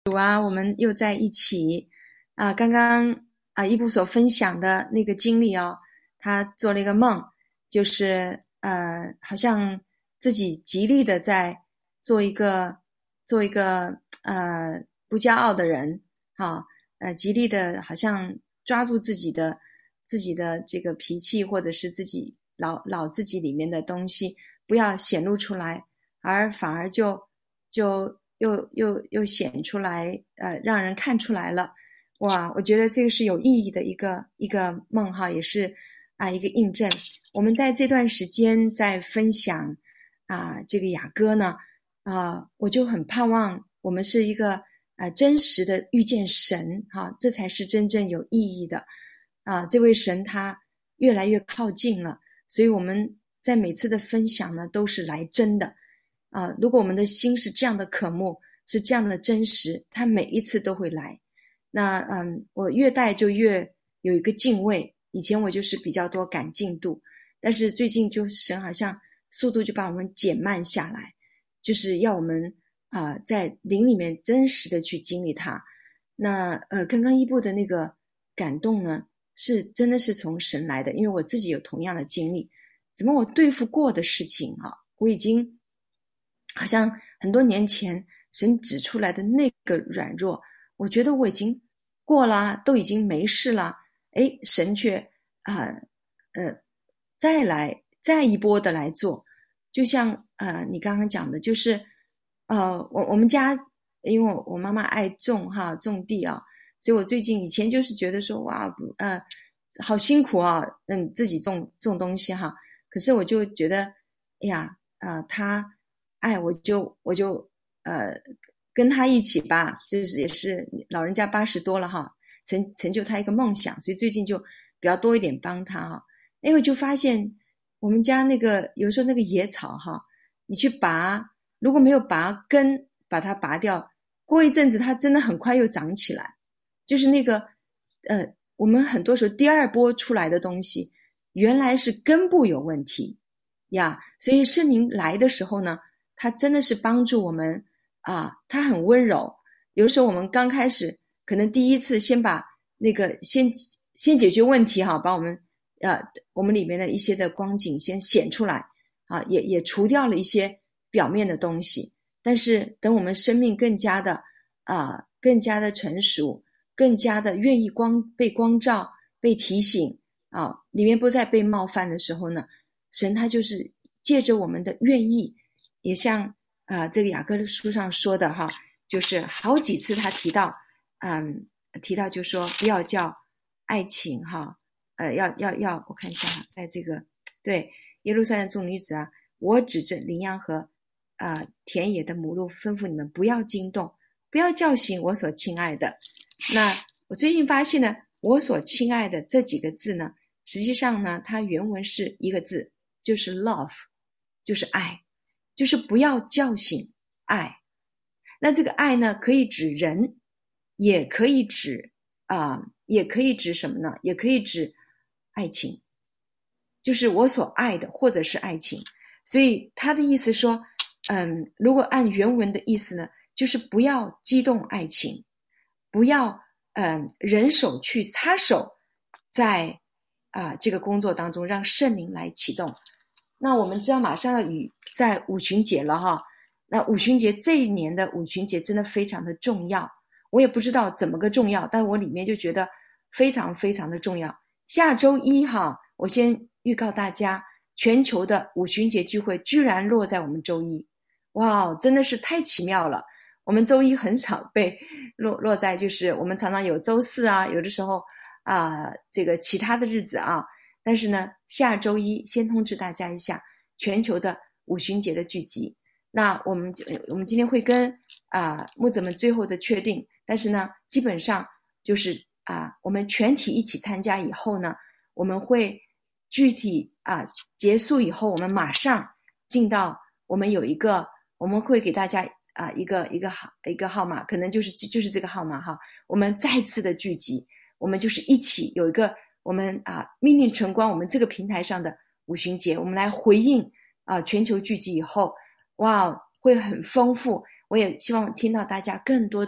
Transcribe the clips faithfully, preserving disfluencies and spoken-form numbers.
主啊，我们又在一起啊！刚刚啊，伊布所分享的那个经历哦，他做了一个梦，就是呃，好像自己极力的在做一个做一个呃不骄傲的人，哈、呃，极力的好像抓住自己的自己的这个脾气，或者是自己老老自己里面的东西，不要显露出来，而反而就就又又又显出来，呃，让人看出来了。哇，我觉得这个是有意义的一个一个梦哈，也是啊一个印证。我们在这段时间在分享啊这个雅歌呢，啊我就很盼望我们是一个啊真实的遇见神哈，这才是真正有意义的啊。这位神他越来越靠近了，所以我们在每次的分享呢都是来真的。啊，如果我们的心是这样的渴慕，是这样的真实，他每一次都会来。那嗯，我越带就越有一个敬畏。以前我就是比较多赶进度，但是最近就神好像速度就把我们减慢下来，就是要我们啊、呃、在灵里面真实的去经历它。那呃，刚刚一部的那个感动呢，是真的是从神来的，因为我自己有同样的经历。怎么我对付过的事情啊，我已经好像很多年前神指出来的那个软弱，我觉得我已经过了，都已经没事了。诶，神却啊 呃, 呃再来再一波的来做。就像呃你刚刚讲的，就是呃我我们家因为我我妈妈爱种哈种地啊，所以我最近以前就是觉得说哇呃好辛苦啊，嗯自己种种东西哈，可是我就觉得哎呀呃他哎，我就我就呃跟他一起吧，就是也是老人家八十多了哈，成成就他一个梦想，所以最近就比较多一点帮他哈。因为就发现我们家那个有时候那个野草哈，你去拔，如果没有拔根把它拔掉，过一阵子它真的很快又长起来，就是那个呃我们很多时候第二波出来的东西，原来是根部有问题呀，所以圣灵来的时候呢。他真的是帮助我们啊，他很温柔。有时候我们刚开始可能第一次先把那个先先解决问题哈，把我们呃我们里面的一些的光景先显出来啊，也也除掉了一些表面的东西。但是等我们生命更加的啊更加的成熟，更加的愿意光被光照、被提醒啊，里面不再被冒犯的时候呢，神他就是借着我们的愿意。也像啊、呃，这个雅各书上说的哈，就是好几次他提到，嗯，提到就说不要叫爱情哈，呃，要要要，我看一下哈，在这个对耶路撒冷众女子啊，我指着羚羊和啊、呃、田野的母鹿吩咐你们不要惊动，不要叫醒我所亲爱的。那我最近发现呢，我所亲爱的这几个字呢，实际上呢，它原文是一个字，就是 love， 就是爱。就是不要叫醒爱。那这个爱呢，可以指人，也可以指啊、呃，也可以指什么呢？也可以指爱情，就是我所爱的，或者是爱情。所以他的意思说，嗯，如果按原文的意思呢，就是不要激动爱情，不要嗯人手去插手在啊、呃、这个工作当中，让圣灵来启动。那我们知道马上要与在五旬节了哈，那五旬节这一年的五旬节真的非常的重要，我也不知道怎么个重要，但我里面就觉得非常非常的重要。下周一哈，我先预告大家，全球的五旬节聚会居然落在我们周一，哇，真的是太奇妙了。我们周一很少被落落在，就是我们常常有周四啊，有的时候啊、呃，这个其他的日子啊。但是呢，下周一先通知大家一下全球的五旬节的聚集。那我们我们今天会跟啊、呃、牧者们最后的确定，但是呢，基本上就是啊、呃、我们全体一起参加以后呢，我们会具体啊、呃、结束以后，我们马上进到我们有一个，我们会给大家啊、呃、一个一个号一个号码，可能就是就是这个号码哈，我们再次的聚集，我们就是一起有一个。我们啊，命令晨光，我们这个平台上的五旬节，我们来回应啊，全球聚集以后，哇，会很丰富。我也希望听到大家更多的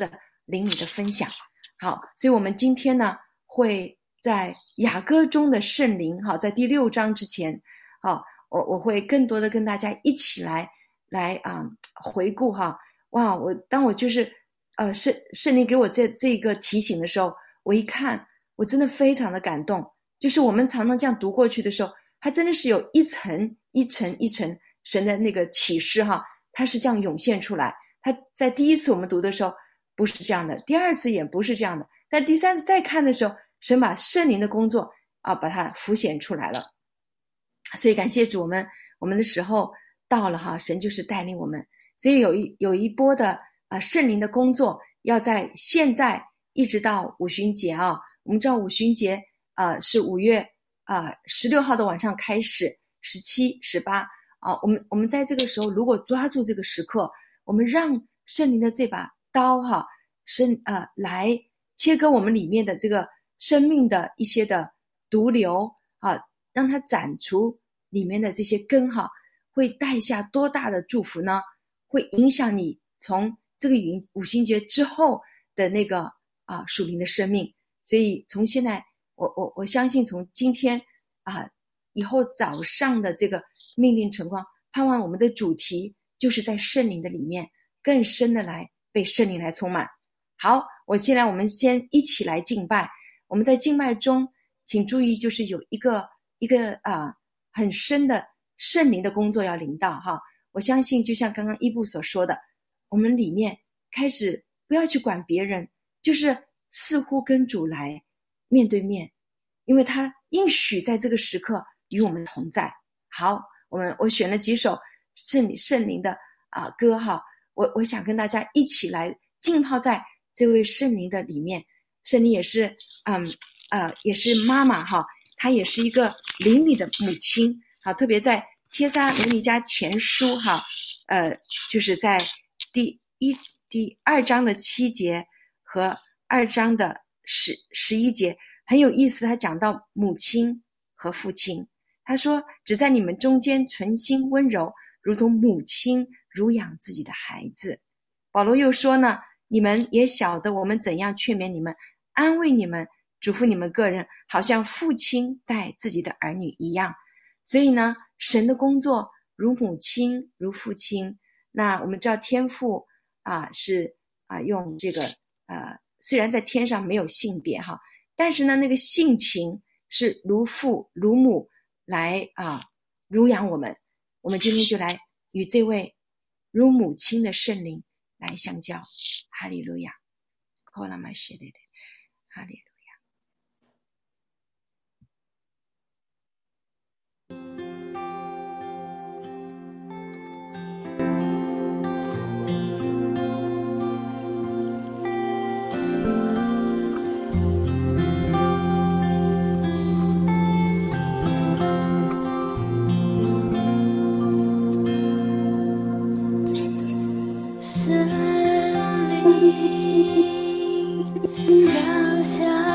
灵里的分享。好，所以我们今天呢会在雅歌中的圣灵，好，在第六章之前，好，我我会更多的跟大家一起来来啊、呃、回顾哈。哇，我当我就是呃圣圣灵给我这这个提醒的时候，我一看，我真的非常的感动。就是我们常常这样读过去的时候，它真的是有一层一层一层神的那个启示哈，它是这样涌现出来。它在第一次我们读的时候不是这样的，第二次也不是这样的，但第三次再看的时候，神把圣灵的工作啊把它浮显出来了。所以感谢主，我们我们的时候到了哈，神就是带领我们。所以有一有一波的啊圣灵的工作要在现在一直到五旬节啊。我们知道五旬节啊是五月啊十六号的晚上开始，十七、十八啊，我们我们在这个时候如果抓住这个时刻，我们让圣灵的这把刀哈，生啊来切割我们里面的这个生命的一些的毒瘤啊，让它斩除里面的这些根哈，会带下多大的祝福呢？会影响你从这个五旬节之后的那个啊属灵的生命。所以从现在，我我我相信从今天啊以后早上的这个命令晨光，盼望我们的主题就是在圣灵的里面更深的来被圣灵来充满。好，我现在我们先一起来敬拜。我们在敬拜中，请注意，就是有一个一个啊很深的圣灵的工作要临到哈。我相信，就像刚刚伊布所说的，我们里面开始不要去管别人，就是似乎跟主来面对面，因为他应许在这个时刻与我们同在。好，我们我选了几首圣灵圣灵的啊、呃、歌哈，我我想跟大家一起来浸泡在这位圣灵的里面。圣灵也是嗯呃也是妈妈哈，她也是一个灵里的母亲。好，特别在帖撒罗尼迦前书哈，呃就是在第一第二章的七节和二章的十十一节很有意思，他讲到母亲和父亲，他说只在你们中间存心温柔，如同母亲乳养自己的孩子。保罗又说呢，你们也晓得我们怎样劝勉你们，安慰你们，嘱咐你们个人，好像父亲待自己的儿女一样。所以呢，神的工作如母亲如父亲。那我们知道天父啊是啊用这个呃虽然在天上没有性别哈，但是呢那个性情是如父如母来啊乳养我们。我们今天就来与这位如母亲的圣灵来相交。哈利路亚，哈利路亚。 降下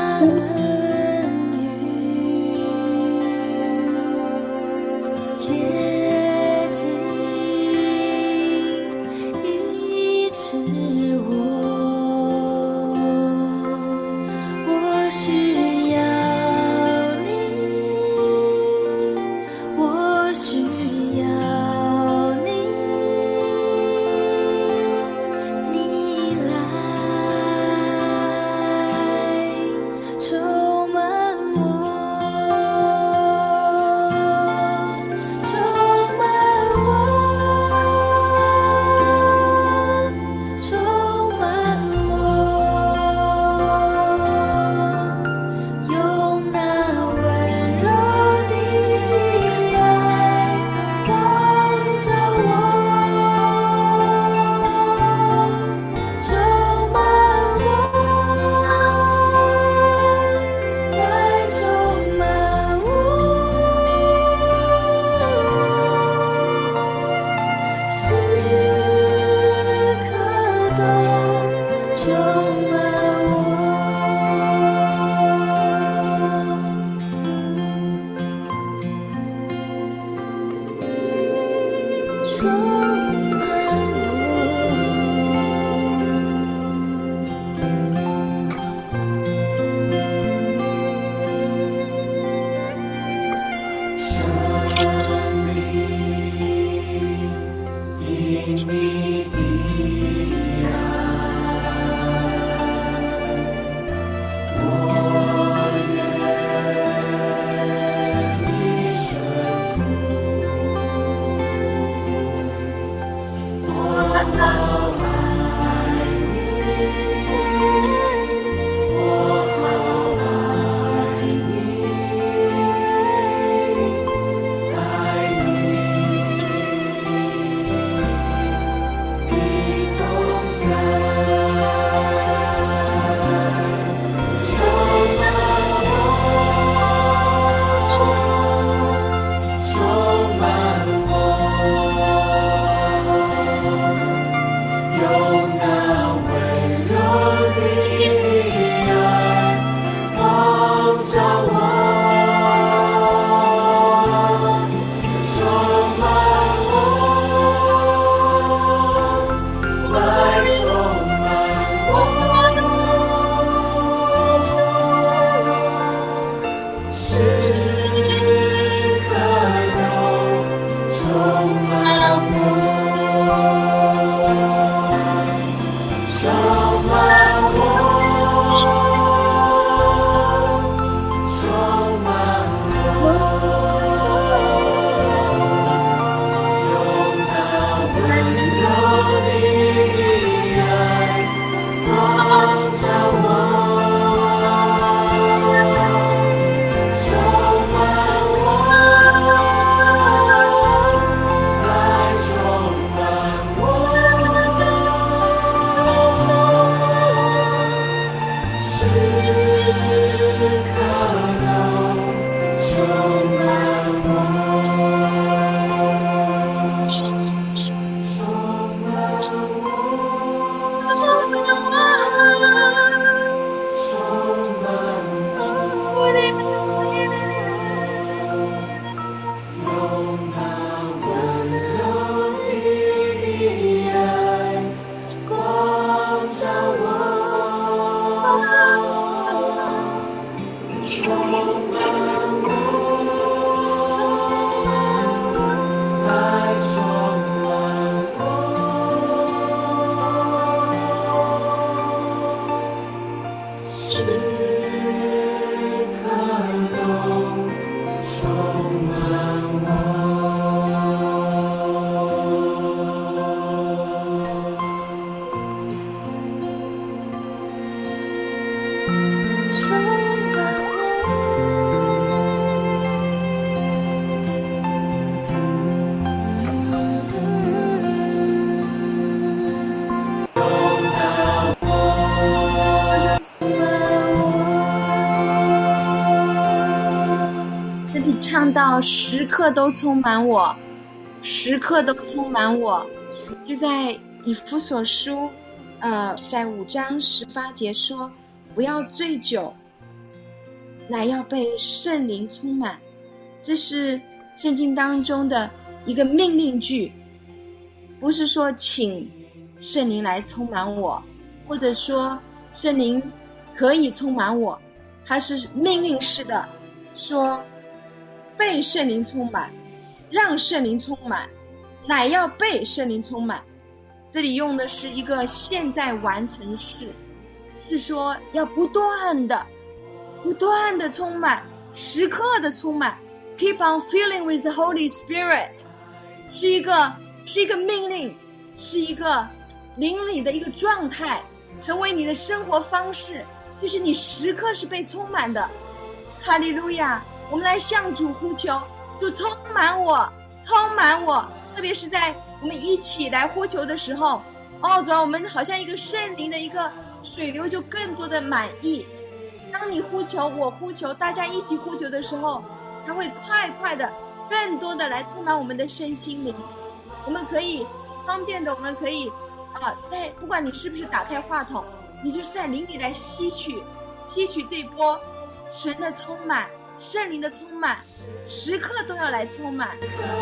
唱到时刻都充满我，时刻都充满我，就在以弗所书呃，在五章十八节说，不要醉酒，乃要被圣灵充满。这是圣经当中的一个命令句，不是说请圣灵来充满我，或者说圣灵可以充满我，它是命令式的，说被圣灵充满，让圣灵充满，乃要被圣灵充满。这里用的是一个现在完成式，是说要不断的不断的充满，时刻的充满。 Keep on filling with the Holy Spirit 是一个是一个命令，是一个灵里的一个状态，成为你的生活方式，就是你时刻是被充满的。哈利路亚！我们来向主呼求，主充满我，充满我。特别是在我们一起来呼求的时候，哦，主啊，我们好像一个圣灵的一个水流，就更多的满意。当你呼求，我呼求，大家一起呼求的时候，它会快快的更多的来充满我们的身心灵。我们可以方便的，我们可以啊，在不管你是不是打开话筒，你就是在灵里来吸取吸取这波神的充满，圣灵的充满，时刻都要来充满。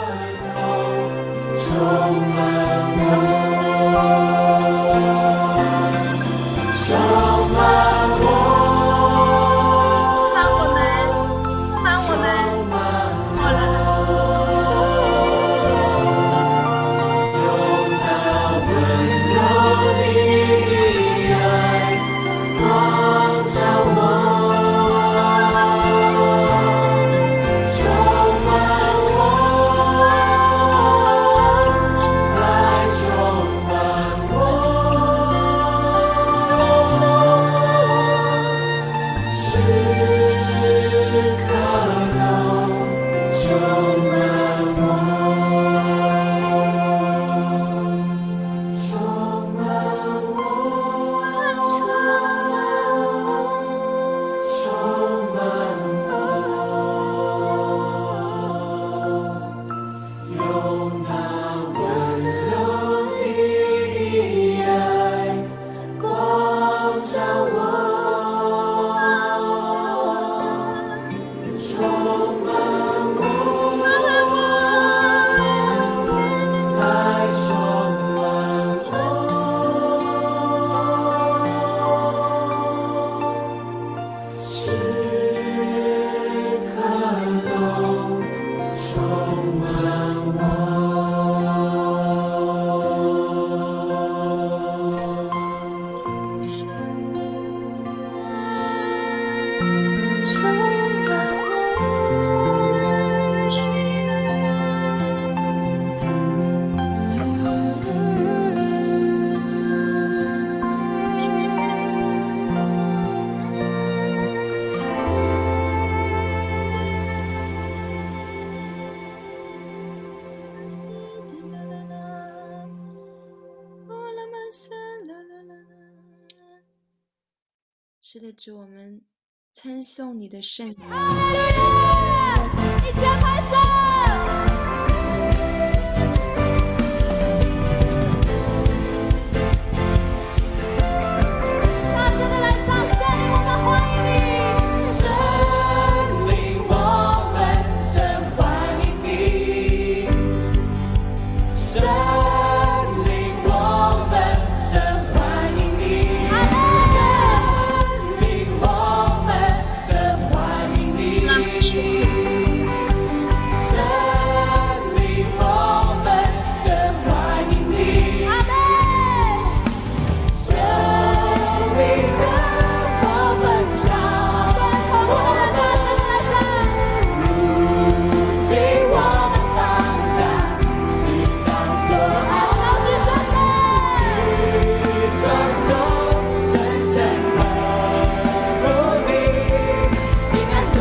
充满我，充满我。 是的，主，我们称颂你的圣名。 哈利路亚！一起来拍手！大声的来唱，圣灵，我们欢迎你！圣灵，我们真欢迎你！圣灵，我们真欢迎你！阿门！圣灵，我们真欢迎你！圣灵，我们真欢迎你！阿门！圣灵，向我们唱，我们大声来唱，如今我们放下世上所爱，高举双手，举双手，深深刻入你，亲爱圣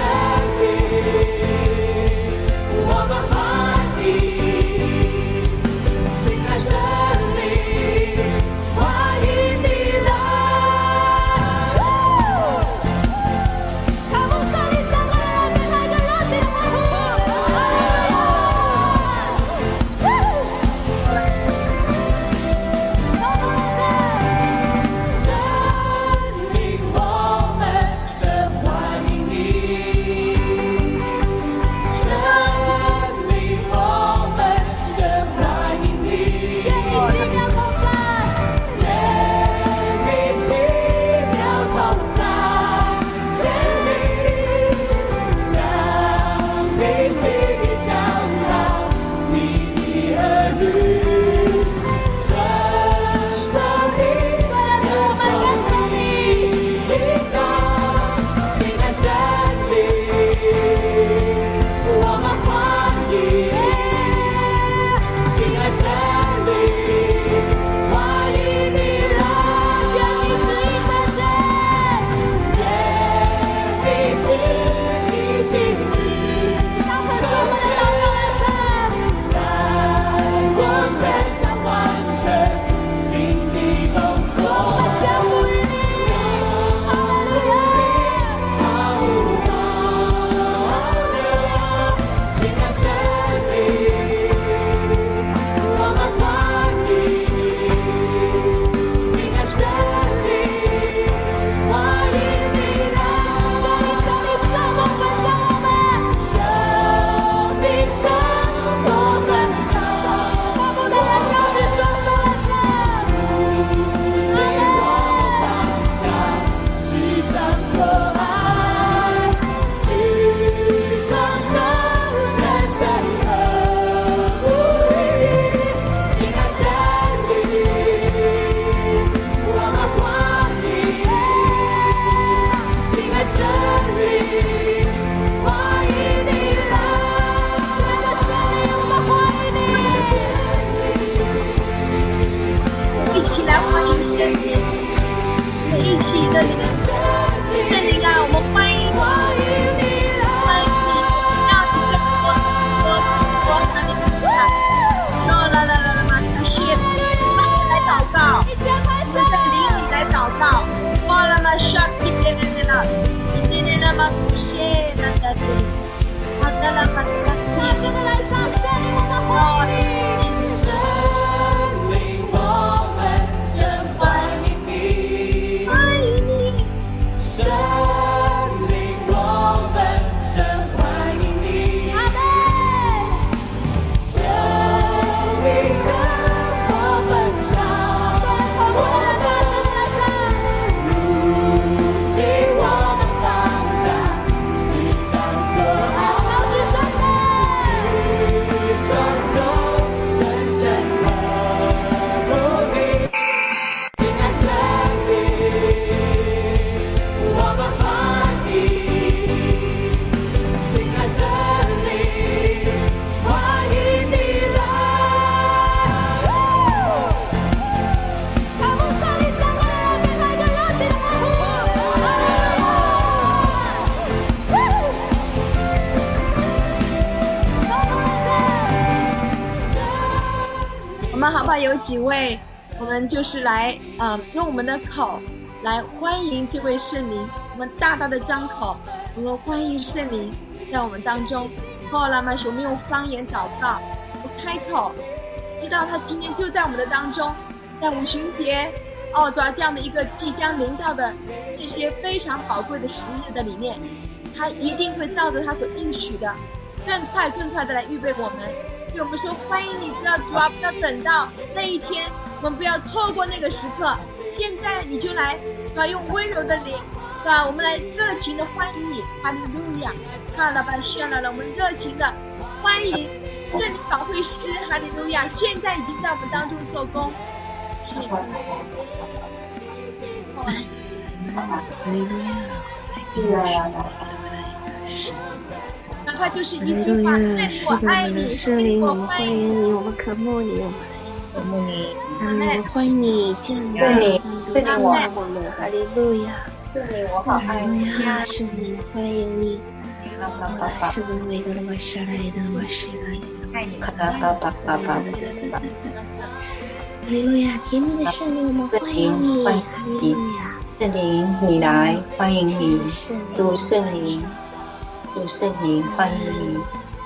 灵，我们欢迎，亲爱圣灵，欢迎你来。开幕上你将来给他一个热情的欢呼！圣灵，我们真欢迎你！圣灵，我们真欢迎你！愿你奇妙同在，愿你奇妙同在，显明将你心意讲到你的儿女，顺从你，跟从你引导，亲爱圣灵，我们欢迎，亲爱圣灵，欢迎你来，愿你旨意成全，愿你旨意今日成全，在我身上完成新的工作。我们降服于你，哈利路亚，哈利路亚，亲爱圣灵，我们欢迎，亲爱圣灵，欢迎你来，圣灵圣灵圣风分享我们，圣灵圣风分享，巴不得人高举双手来唱，如今我们放下世上所爱，举双手深深刻入你，亲爱圣灵，我们欢迎，亲爱圣灵，欢迎你来，亲爱的圣灵，我们欢迎你， 一起来欢迎圣灵，我们一起的灵，圣灵啊，我们欢迎你， 欢迎你来， 欢迎你，让你跟我我我和你分享，说来来来来嘛，谢谢，慢点来祷告， 一起来拍手我们。在灵里来祷告，哇啦嘛上天的的了，今天的嘛不谢那个的，好的了嘛上大声的来唱，圣灵，我们欢迎你，圣灵，我们真欢迎你， 欢迎你， 爸有几位，我们就是来呃用我们的口来欢迎这位圣灵，我们大大的张口，我们欢迎圣灵在我们当中。后来嘛，我们用方言祷告，我开口，知道他今天就在我们的当中，在五旬节哦，主要这样的一个即将临到的这些非常宝贵的时日的里面，他一定会照着他所应许的，更快更快的来预备我们。所以我们说欢迎你，不要主要不要等到那一天，我们不要错过那个时刻。现在你就来，主要用温柔的灵，是吧？我们来热情的欢迎你，哈利路亚！看了吧，炫了了，我们热情的欢迎圣灵保惠师，哈利路亚！现在已经在我们当中做工。哪怕就是一句话，圣灵我爱你， 圣灵我们欢迎你，我们渴慕你，我们渴慕你， 阿门，欢迎你降临， 圣灵，圣灵我爱我们，哈利路亚， 圣灵我好爱你， 圣灵欢迎你，圣灵每个人马上来的马上来的， 爱你，爸爸爸爸爸爸。 哈利路亚，甜蜜的圣灵，我们欢迎你，哈利路亚， 圣灵你来，欢迎你，主圣灵，主圣灵，欢迎你，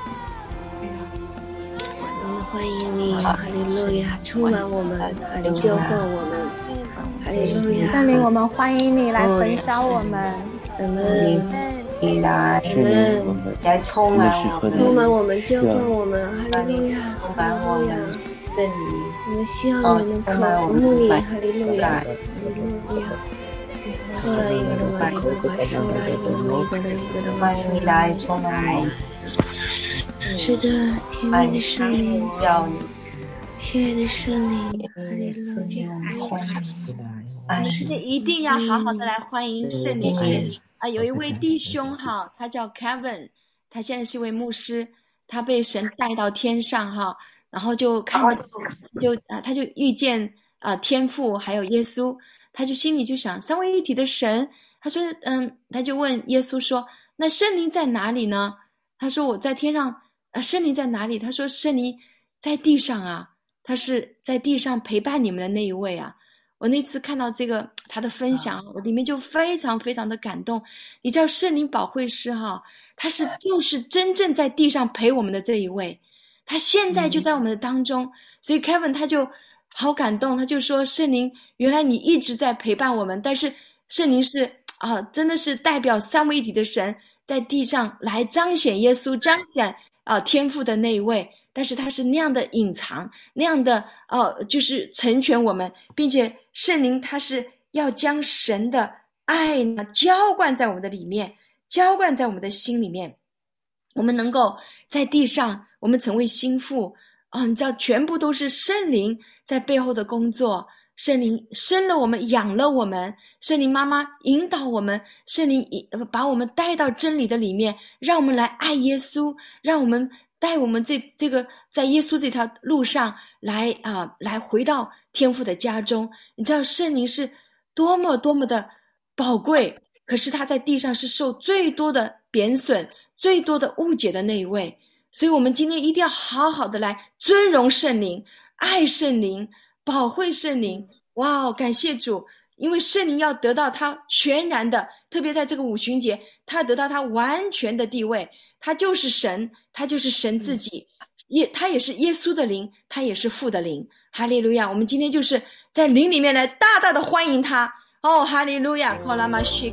我们欢迎你，哈利路亚，充满我们，哈利浇灌我们，哈利路亚， 圣灵，我们欢迎你来焚烧我们， 阿门。 你来，来充满我们， 充满我们，浇灌我们，哈利路亚， 哈利路亚，圣灵， 我们需要你们口慕你，哈利路亚，哈利路亚。后来一个人来，后来收来一个人，一个人一个人欢迎你来充满我们。 是的，甜蜜的圣灵， 要你， 亲爱的圣灵，哈利路亚， 欢迎你来， 是的，一定要好好的来欢迎圣灵。啊，有一位弟兄哈，他叫 Kevin， 他现在是一位牧师，他被神带到天上哈，然后就看就啊，他就遇见啊天父还有耶稣，他就心里就想三位一体的神，他说嗯，他就问耶稣说，那圣灵在哪里呢？他说我在天上，啊圣灵在哪里？他说圣灵在地上啊，他是在地上陪伴你们的那一位啊。我那次看到这个他的分享，我里面就非常非常的感动。你知道圣灵保惠师哈，他是就是真正在地上陪我们的这一位，他现在就在我们的当中，嗯、所以 Kevin 他就好感动，他就说圣灵，原来你一直在陪伴我们，但是圣灵是啊，真的是代表三位一体的神在地上来彰显耶稣，彰显啊天父的那一位。但是他是那样的隐藏，那样的呃，就是成全我们，并且圣灵他是要将神的爱呢浇灌在我们的里面，浇灌在我们的心里面，我们能够在地上，我们成为心腹啊、哦！你知道，全部都是圣灵在背后的工作，圣灵生了我们，养了我们，圣灵妈妈引导我们，圣灵把我们带到真理的里面，让我们来爱耶稣，让我们。带我们这这个在耶稣这条路上来啊、呃，来回到天父的家中。你知道圣灵是多么多么的宝贵，可是他在地上是受最多的贬损、最多的误解的那一位。所以我们今天一定要好好的来尊荣圣灵、爱圣灵、保惠圣灵。哇哦，感谢主！因为圣灵要得到他全然的，特别在这个五旬节，他得到他完全的地位。他就是神，他就是神自己，也他也是耶稣的灵，他也是父的灵。哈利路亚！我们今天就是在灵里面来大大的欢迎他。哦，哈利路亚！在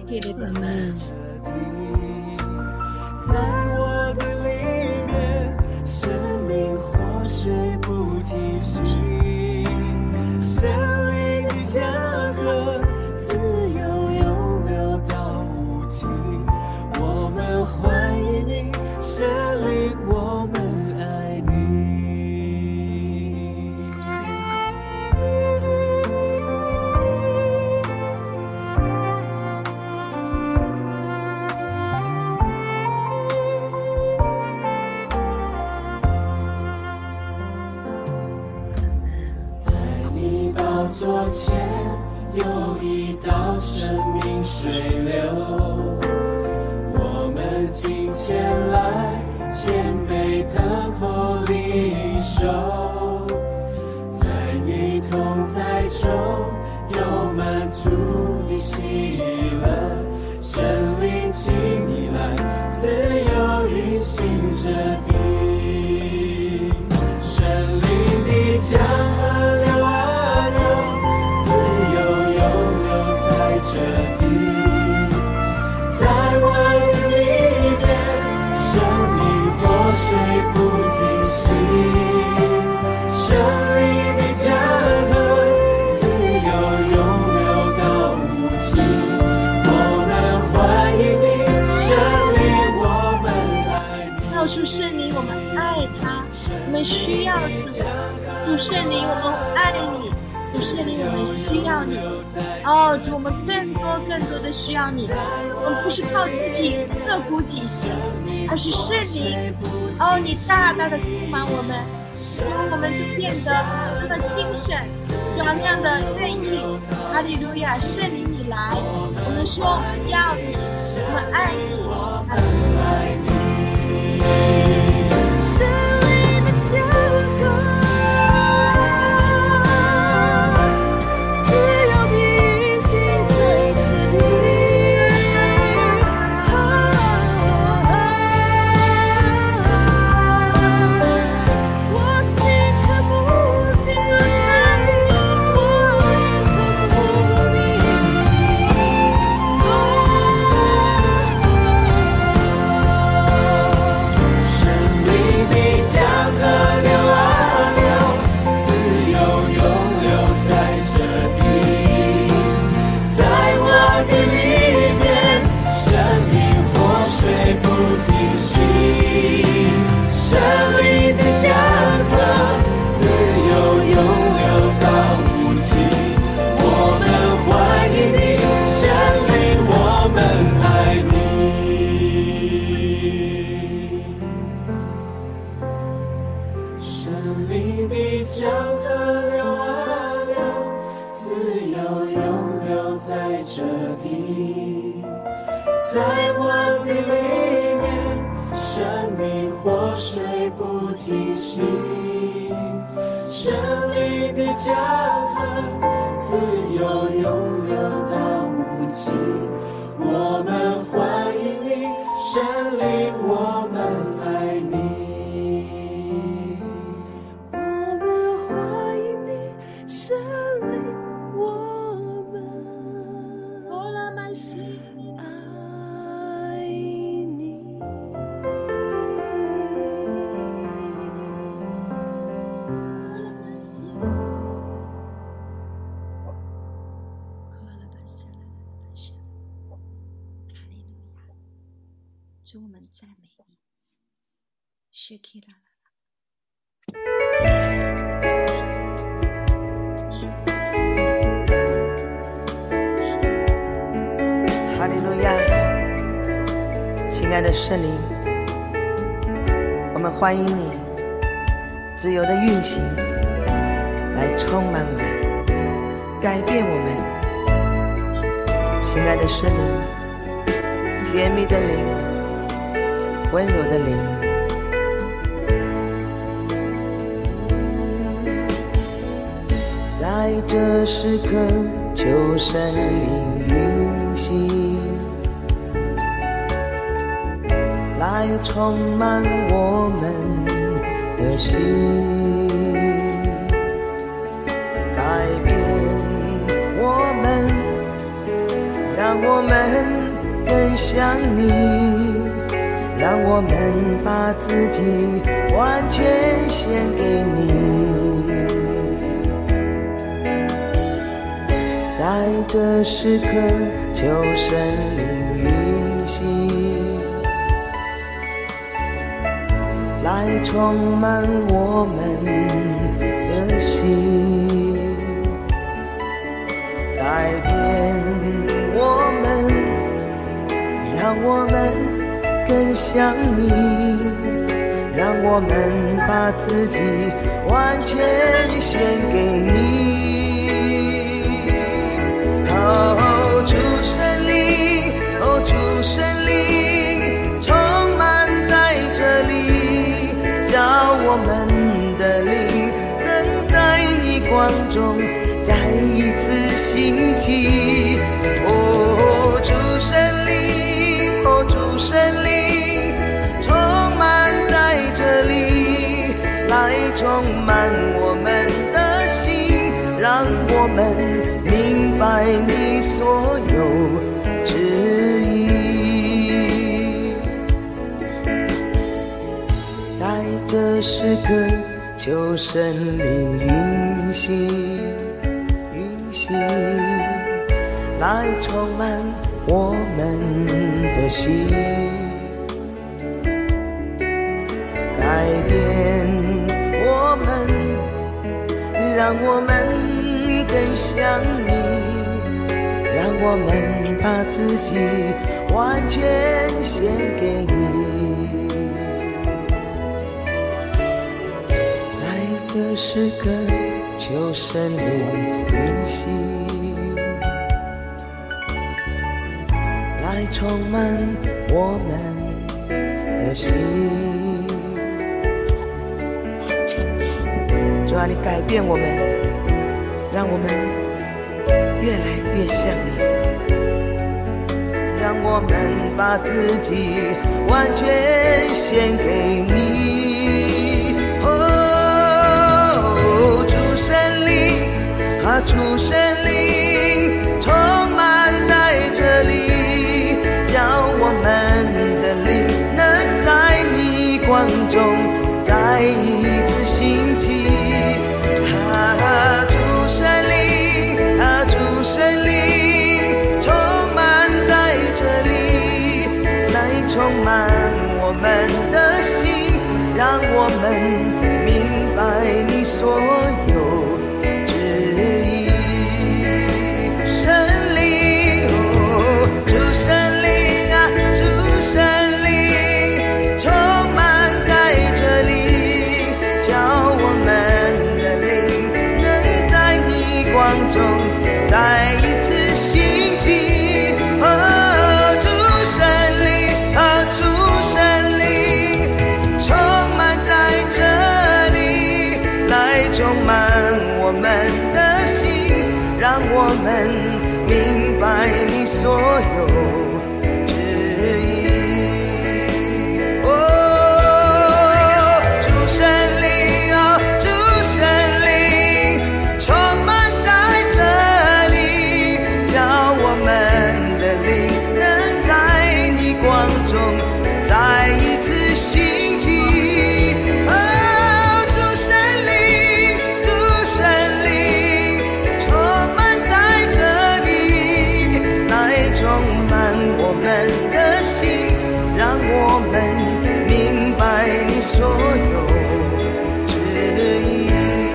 我的里面，生命活水不停息，圣灵的江河自由涌流到无尽。我们欢迎你，圣灵，我们爱你。在你宝座前有一道生命水流，我们今前来谦卑等候领受，在中有满足的喜乐，神灵请你来，自由运行这地。神灵的江河流啊流，自由涌流在这地。在我的里面，生命活水不停息。生命的江河自由涌流到无尽，我们欢迎你，圣灵，我们爱你。 告诉圣灵，我们爱他，我们需要主。主圣灵，我们爱你。主圣灵，我们需要你。哦，主，我们更多更多的需要你。我们不是靠自己刻苦己心，而是圣灵。哦，你大大的充满我们。使我们就变得那么精神，要那样的愿意。哈利路亚，圣灵你来，我们说我们要你，我们爱你，哈利路亚。 圣灵的江河，自由地运行在这地。在我的里面，生命活水不停息，生命的江河自由涌流到无尽，我们欢迎你，圣灵，我们爱你，我们欢迎你，圣灵，我们爱你。 主，我们赞美你，谢基拉哈利路亚！亲爱的圣灵，我们欢迎你自由的运行，来充满我们，改变我们。亲爱的圣灵，甜蜜的灵，温柔的灵，在这时刻求圣灵运行，来充满我们的心，改变我们，让我们更像你，让我们把自己完全献给你。在这时刻求圣灵运行，来充满我们的心，改变我们，让我们更像你，让我们把自己完全献给你。哦，主圣灵，哦，主圣灵，充满在这里，叫我们的灵能在你光中再一圣灵充满在这里，来充满我们的心，让我们明白你所有旨意。在这时刻，求圣灵运行运行，来充满我们的心，改变我们，让我们更像你，让我们把自己完全献给你。在这时刻，求圣灵运行，来充满我们的心。主啊，你改变我们，让我们越来越像你，让我们把自己完全献给你。哦，主圣灵啊，主圣灵充满在这里，叫我们的灵能在你光中再一次兴起。啊，主圣灵啊，主圣灵充满在这里，来充满我们的心，让我们明白你所有旨意。圣灵哦，主圣灵啊，主圣灵充满在这里，叫我们的灵能在你光中再一次兴起。哦，主圣灵啊，主圣灵充满在这里，来充满我们的心，让我们明白你所有旨意。哦，主圣灵哦，主圣灵充满在这里，叫我们的灵能在你光中再一次兴起。哦，主圣灵，主圣灵充满在这里，来充满我们的心，让我们明白你所有旨意。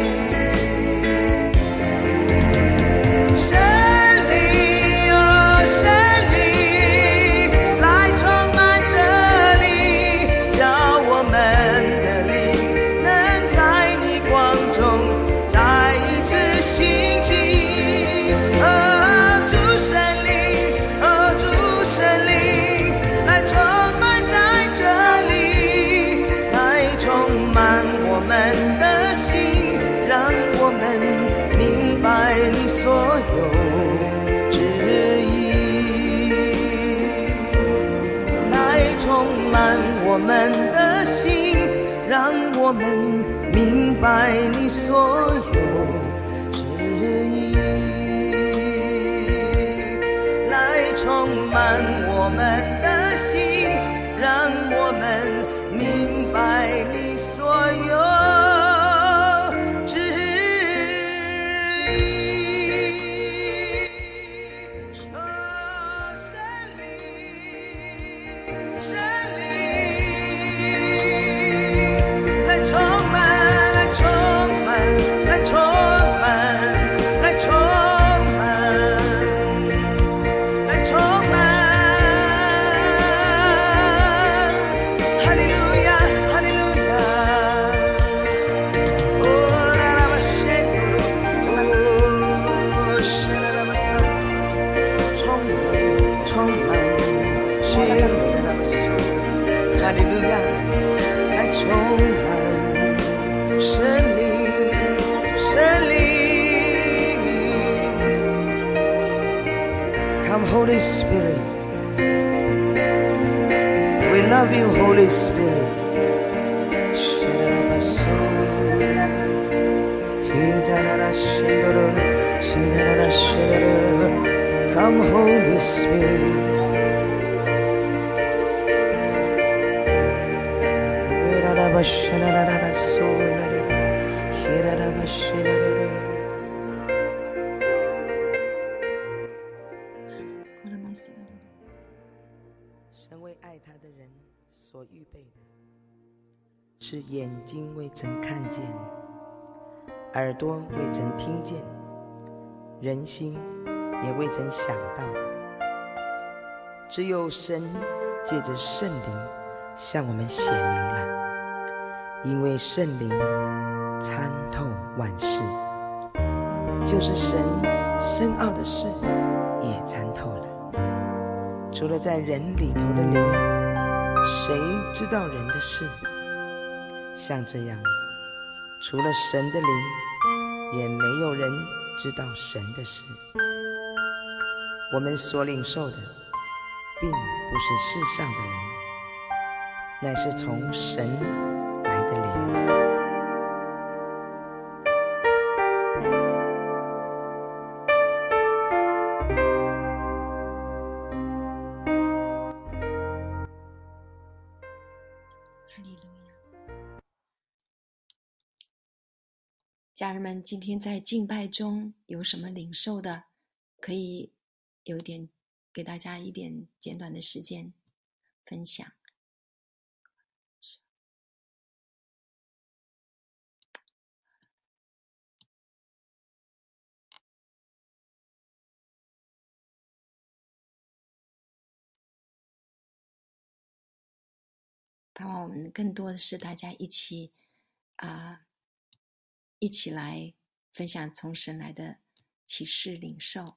圣灵哦，圣灵来充满这里，叫我们的灵能在你光中再一次兴起。哦，主圣灵，哦，主圣灵来充满在这里，来充满我们的心，让我们明白你所有旨意，来充满我们的心，让我们明白你所有旨意，来充满我们的心，让我们明白你所有旨意。哦，圣灵，圣灵来充满，来充满，来充满，来充满，来充满。哈利路亚，哈利路亚。哦，啦啦吧谢哦，是啦啦吧撒，充满，充满，是啦啦吧撒，哈利路亚，来充满。圣灵，圣灵 ，Come Holy Spirit， love you, Holy Spirit. Come, Holy Spirit.神为爱他的人所预备的，是眼睛未曾看见，耳朵未曾听见，人心也未曾想到的。只有神借着圣灵向我们显明了，因为圣灵参透万事，就是神深奥的事也参透了。除了在人里头的灵，谁知道人的事？像这样，除了神的灵，也没有人知道神的事。我们所领受的并不是世上的灵，乃是从神来的灵。 家人们，今天在敬拜中有什么领受的，可以有一点给大家一点简短的时间分享。盼望我们更多的是大家一起啊、呃，一起来分享从神来的启示领受。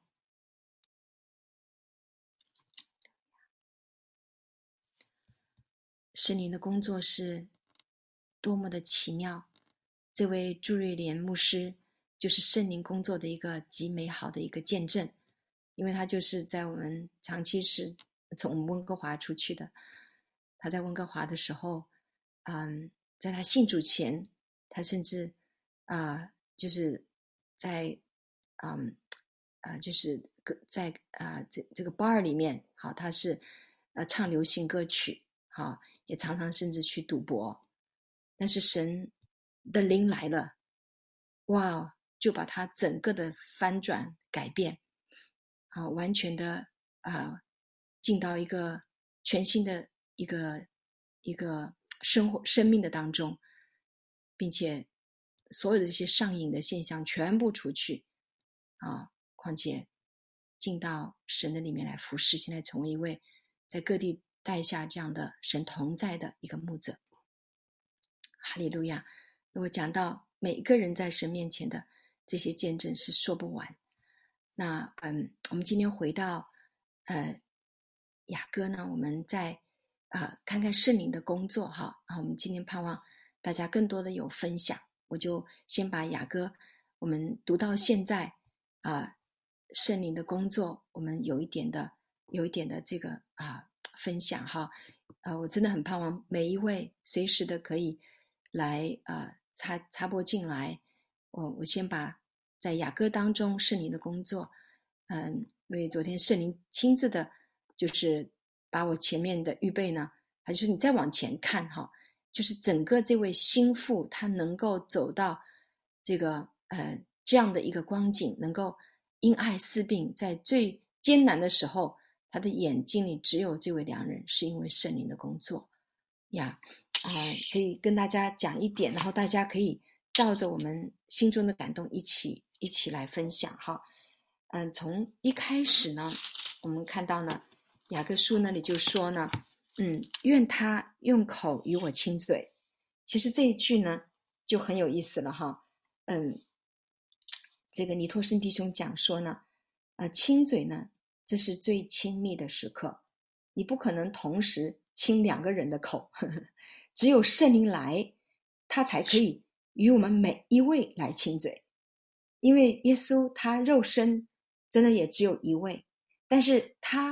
圣灵的工作是多么的奇妙，这位朱瑞莲牧师就是圣灵工作的一个极美好的一个见证，因为他就是在我们长期是从温哥华出去的。他在温哥华的时候，嗯，在他信主前，他甚至啊、呃，就是在嗯啊、呃，就是在啊、呃、这这个 bar 里面，好，他是呃唱流行歌曲，好，也常常甚至去赌博。但是神的灵来了，哇，就把他整个的翻转改变，啊，完全的啊、呃、进到一个全新的一个一个生活生命的当中，并且所有的这些上瘾的现象全部除去啊，况且进到神的里面来服侍，现在成为一位在各地带下这样的神同在的一个牧者。哈利路亚！如果讲到每一个人在神面前的这些见证是说不完。那嗯，我们今天回到呃雅歌呢，我们再呃看看圣灵的工作哈。啊，我们今天盼望大家更多的有分享，我就先把雅歌我们读到现在啊、呃，圣灵的工作，我们有一点的有一点的这个啊、呃、分享哈。呃，我真的很盼望每一位随时的可以来呃插插播进来。我我先把在雅歌当中圣灵的工作，嗯，因为昨天圣灵亲自的，就是把我前面的预备呢，还是你再往前看哈，就是整个这位心腹他能够走到这个呃这样的一个光景，能够因爱思病，在最艰难的时候，他的眼睛里只有这位良人，是因为圣灵的工作呀。啊、呃，所以跟大家讲一点，然后大家可以照着我们心中的感动一起一起来分享哈。嗯，从一开始呢，我们看到呢，雅各书那里就说呢，嗯，愿他用口与我亲嘴。其实这一句呢就很有意思了哈。嗯，这个尼托生弟兄讲说呢，呃，亲嘴呢，这是最亲密的时刻，你不可能同时亲两个人的口，呵呵，只有圣灵来，他才可以与我们每一位来亲嘴。因为耶稣他肉身真的也只有一位，但是他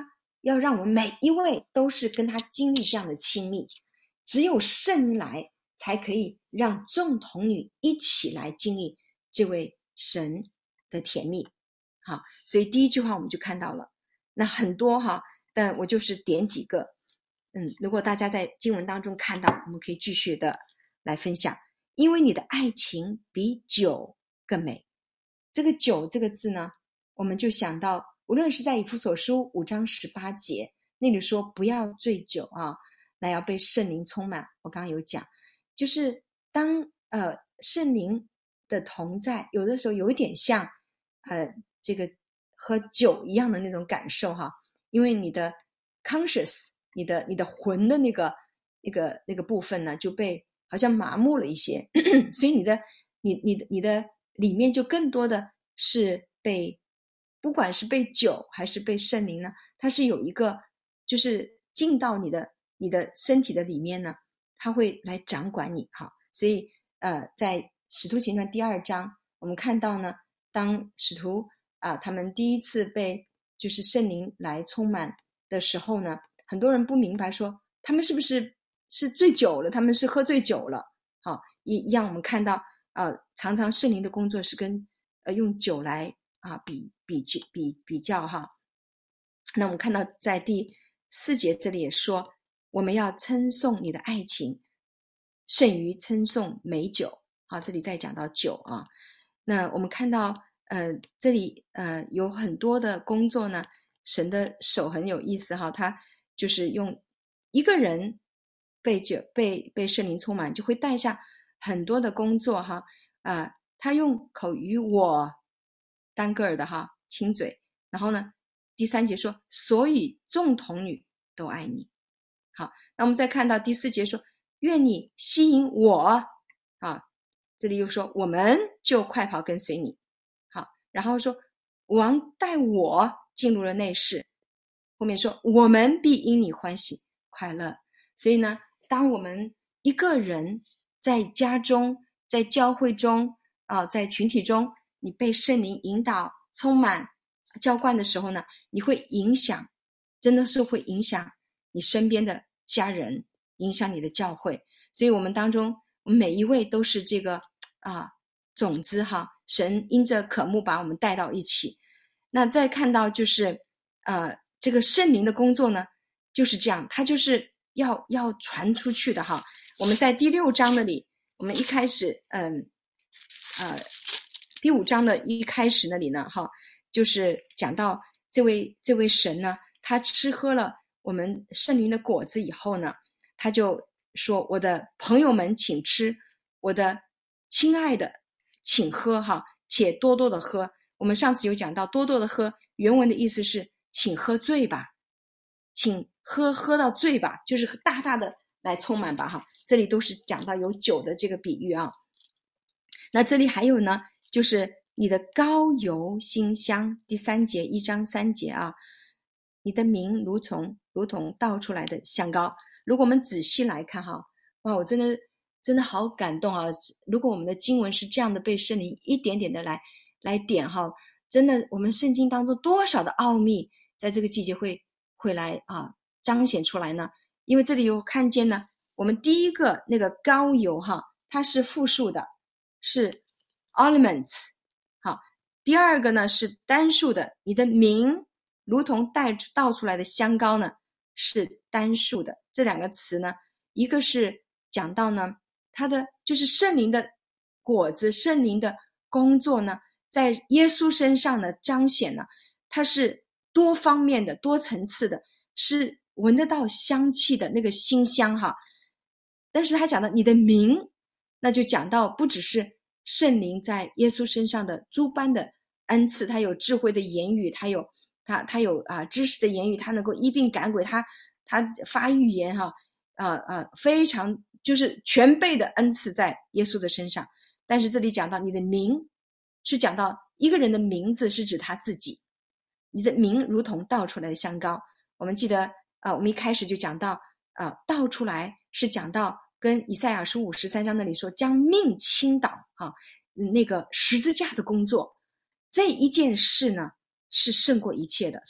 要让我们每一位都是跟他经历这样的亲密，只有圣灵来才可以让众童女一起来经历这位神的甜蜜。好，所以第一句话我们就看到了，那很多哈，但我就是点几个。嗯，如果大家在经文当中看到，我们可以继续的来分享。因为你的爱情比酒更美。这个酒这个字呢，我们就想到，无论是在以弗所书五章十八节那里说不要醉酒啊，那要被圣灵充满。我刚刚有讲，就是当呃圣灵的同在，有的时候有一点像呃这个喝酒一样的那种感受哈，因为你的 conscious， 你的你的魂的那个那个那个部分呢，就被好像麻木了一些，所以你的你你的你的里面就更多的是被，不管是被酒还是被圣灵呢，它是有一个就是进到你的你的身体的里面呢，它会来掌管你哈。所以呃，在使徒行传第二章，我们看到呢，当使徒啊他们第一次被就是圣灵来充满的时候呢，很多人不明白说他们是不是是醉酒了，他们是喝醉酒了。好，一样我们看到呃，常常圣灵的工作是跟呃用酒来啊比比比比较哈。那我们看到在第四节这里也说，我们要称颂你的爱情胜于称颂美酒。好，这里再讲到酒啊。那我们看到呃这里呃有很多的工作呢，神的手很有意思哈，他就是用一个人被酒被被圣灵充满，就会带下很多的工作哈啊、呃，他用口与我单个儿的哈亲嘴，然后呢第三节说，所以众童女都爱你。好，那我们再看到第四节说，愿你吸引我啊，这里又说我们就快跑跟随你。好，然后说王带我进入了内室，后面说我们必因你欢喜快乐。所以呢，当我们一个人在家中在教会中啊、呃，在群体中，你被圣灵引导充满浇灌的时候呢，你会影响，真的是会影响你身边的家人，影响你的教会。所以我们当中我们每一位都是这个啊种子哈，神因着渴慕把我们带到一起。那再看到就是呃这个圣灵的工作呢，就是这样，它就是要要传出去的哈。我们在第六章那里，我们一开始嗯呃第五章的一开始那里呢哈，就是讲到这位这位神呢，他吃喝了我们圣灵的果子以后呢，他就说我的朋友们请吃，我的亲爱的请喝哈，且多多的喝。我们上次有讲到多多的喝，原文的意思是请喝醉吧，请喝喝到醉吧，就是大大的来充满吧哈。这里都是讲到有酒的这个比喻啊。那这里还有呢，就是你的膏油馨香，第三节一章三节啊，你的名如同如同倒出来的香膏。如果我们仔细来看哈，哇，我真的真的好感动啊！如果我们的经文是这样的被圣灵一点点的来来点哈，真的我们圣经当中多少的奥秘在这个季节会会来啊彰显出来呢？因为这里有看见呢，我们第一个那个膏油哈，它是复数的，是 ornaments。好，第二个呢是单数的，你的名如同带倒出来的香膏呢是单数的。这两个词呢，一个是讲到呢它的就是圣灵的果子，圣灵的工作呢在耶稣身上呢彰显呢，它是多方面的多层次的，是闻得到香气的那个馨香哈。但是他讲到你的名，那就讲到不只是圣灵在耶稣身上的诸般的恩赐，他有智慧的言语，他有他他有啊知识的言语，他能够医病赶鬼，他他发预言哈啊啊非常就是全备的恩赐在耶稣的身上。但是这里讲到你的名，是讲到一个人的名字，是指他自己，你的名如同倒出来的香膏。我们记得啊、呃，我们一开始就讲到啊、呃，倒出来是讲到跟以赛亚书五十三章那里说将命倾倒啊，那个十字架的工作，这一件事呢是胜过一切的。所以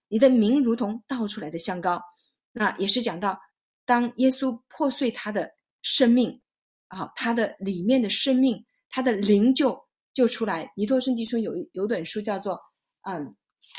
你的名如同倒出来的香膏。那也是讲到当耶稣破碎他的生命啊，他的里面的生命，他的灵就就出来。尼托生弟兄有有本书叫做嗯，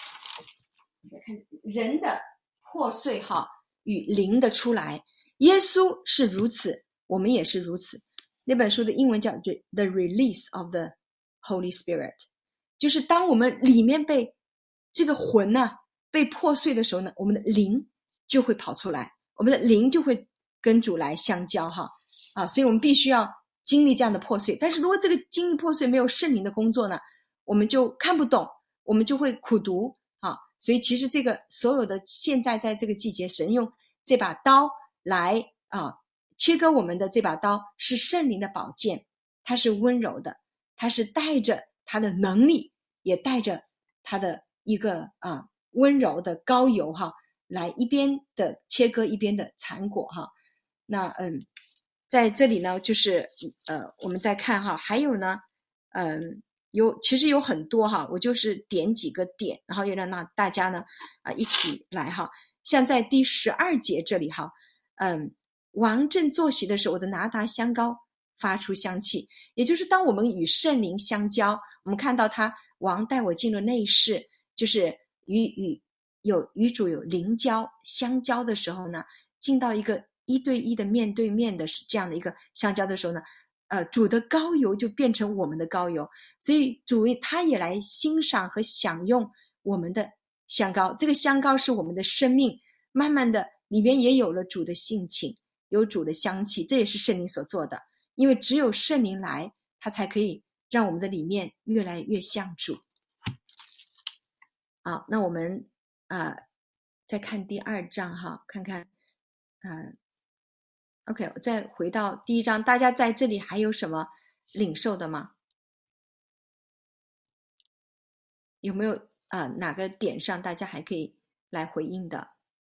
人的破碎哈与灵的出来，耶稣是如此，我们也是如此。那本书的英文叫 The Release of the Holy Spirit， 就是当我们里面被这个魂呢、啊、被破碎的时候呢，我们的灵就会跑出来，我们的灵就会跟主来相交哈啊，所以我们必须要经历这样的破碎。但是如果这个经历破碎没有圣灵的工作呢，我们就看不懂，我们就会苦读啊。所以其实这个所有的现在在这个季节，神用这把刀来啊切割我们的这把刀是圣灵的宝剑，它是温柔的，它是带着它的能力，也带着它的一个啊温柔的膏油哈，来一边的切割一边的缠裹哈。那嗯，在这里呢，就是呃我们再看哈，还有呢，嗯。有其实有很多哈，我就是点几个点，然后也让大家呢啊、呃、一起来哈。像在第十二节这里哈，嗯，王正坐席的时候，我的拿达香膏发出香气，也就是当我们与圣灵相交，我们看到他王带我进入内室，就是与与有与主有灵交相交的时候呢，进到一个一对一的面对面的这样的一个相交的时候呢。呃，主的膏油就变成我们的膏油，所以主他也来欣赏和享用我们的香膏。这个香膏是我们的生命，慢慢的里面也有了主的性情，有主的香气，这也是圣灵所做的。因为只有圣灵来，他才可以让我们的里面越来越像主。好，那我们啊、呃、再看第二章哈，看看啊。呃OK， 我再回到第一章，大家在这里还有什么领受的吗？有没有啊、呃、哪个点上大家还可以来回应的？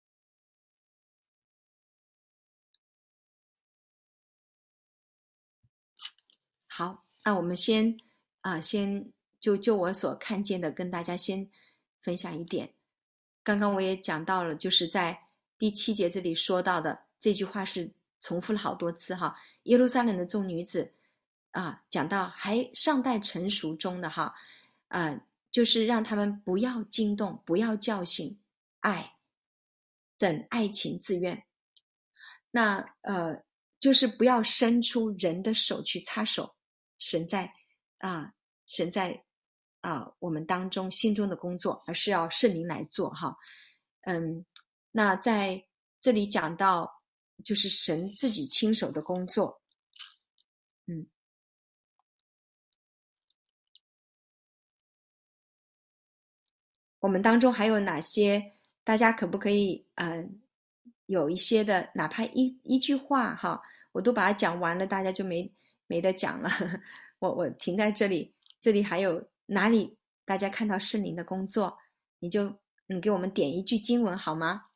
好，那我们先啊、呃、先就就我所看见的跟大家先分享一点。刚刚我也讲到了，就是在第七节这里说到的这句话是重复了好多次哈，耶路撒冷的众女子啊，讲到还尚待成熟中的哈，啊，就是让他们不要惊动，不要叫醒爱，等爱情自愿。那呃，就是不要伸出人的手去插手神在啊，神在啊我们当中心中的工作，而是要圣灵来做哈。嗯，那在这里讲到。就是神自己亲手的工作，嗯，我们当中还有哪些？大家可不可以，呃，有一些的，哪怕一一句话哈，我都把它讲完了，大家就没没得讲了。我我停在这里，这里还有哪里大家看到圣灵的工作，你就你给我们点一句经文好吗？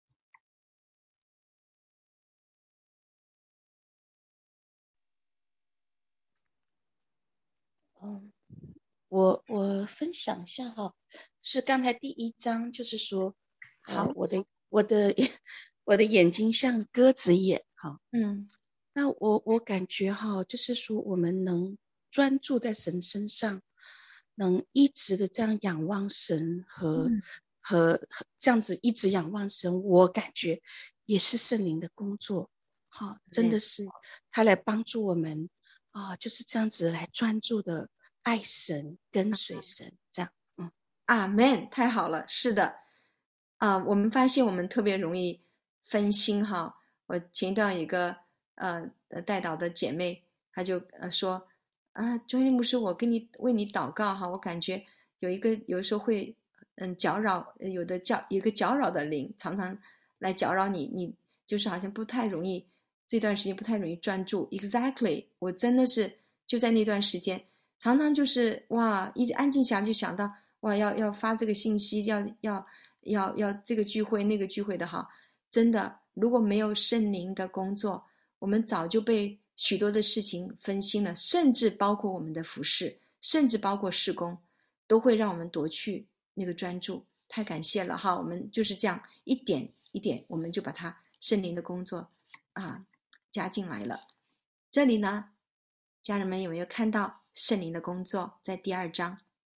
嗯，我我分享一下哈，是刚才第一章，就是说， 好， 呃、我的我的我的眼睛像鸽子眼哈， 嗯， 那我我感觉哈，就是说我们能专注在神身上，能一直的这样仰望神和、嗯、和和这样子一直仰望神，我感觉也是圣灵的工作，哈，真的是他来帮助我们。啊，就是这样子来专注的爱神，跟随神，这样，嗯， 阿们，太好了，是的，啊、呃，我们发现我们特别容易分心哈。我前一段有一个呃带导的姐妹，她就呃说啊，钟丽牧师，我跟你为你祷告哈，我感觉有一个有的时候会嗯搅扰，有的搅有一个搅扰的灵，常常来搅扰你，你就是好像不太容易。这段时间不太容易专注 ，exactly， 我真的是就在那段时间，常常就是哇，一直安静下来就想到哇，要要发这个信息，要要要要这个聚会那个聚会的哈，真的，如果没有圣灵的工作，我们早就被许多的事情分心了，甚至包括我们的服事，甚至包括事工，都会让我们夺去那个专注。 太感谢了哈！我们就是这样一点一点，我们就把它圣灵的工作啊加进来了。这里呢，家人们有没有看到圣灵的工作在第二章？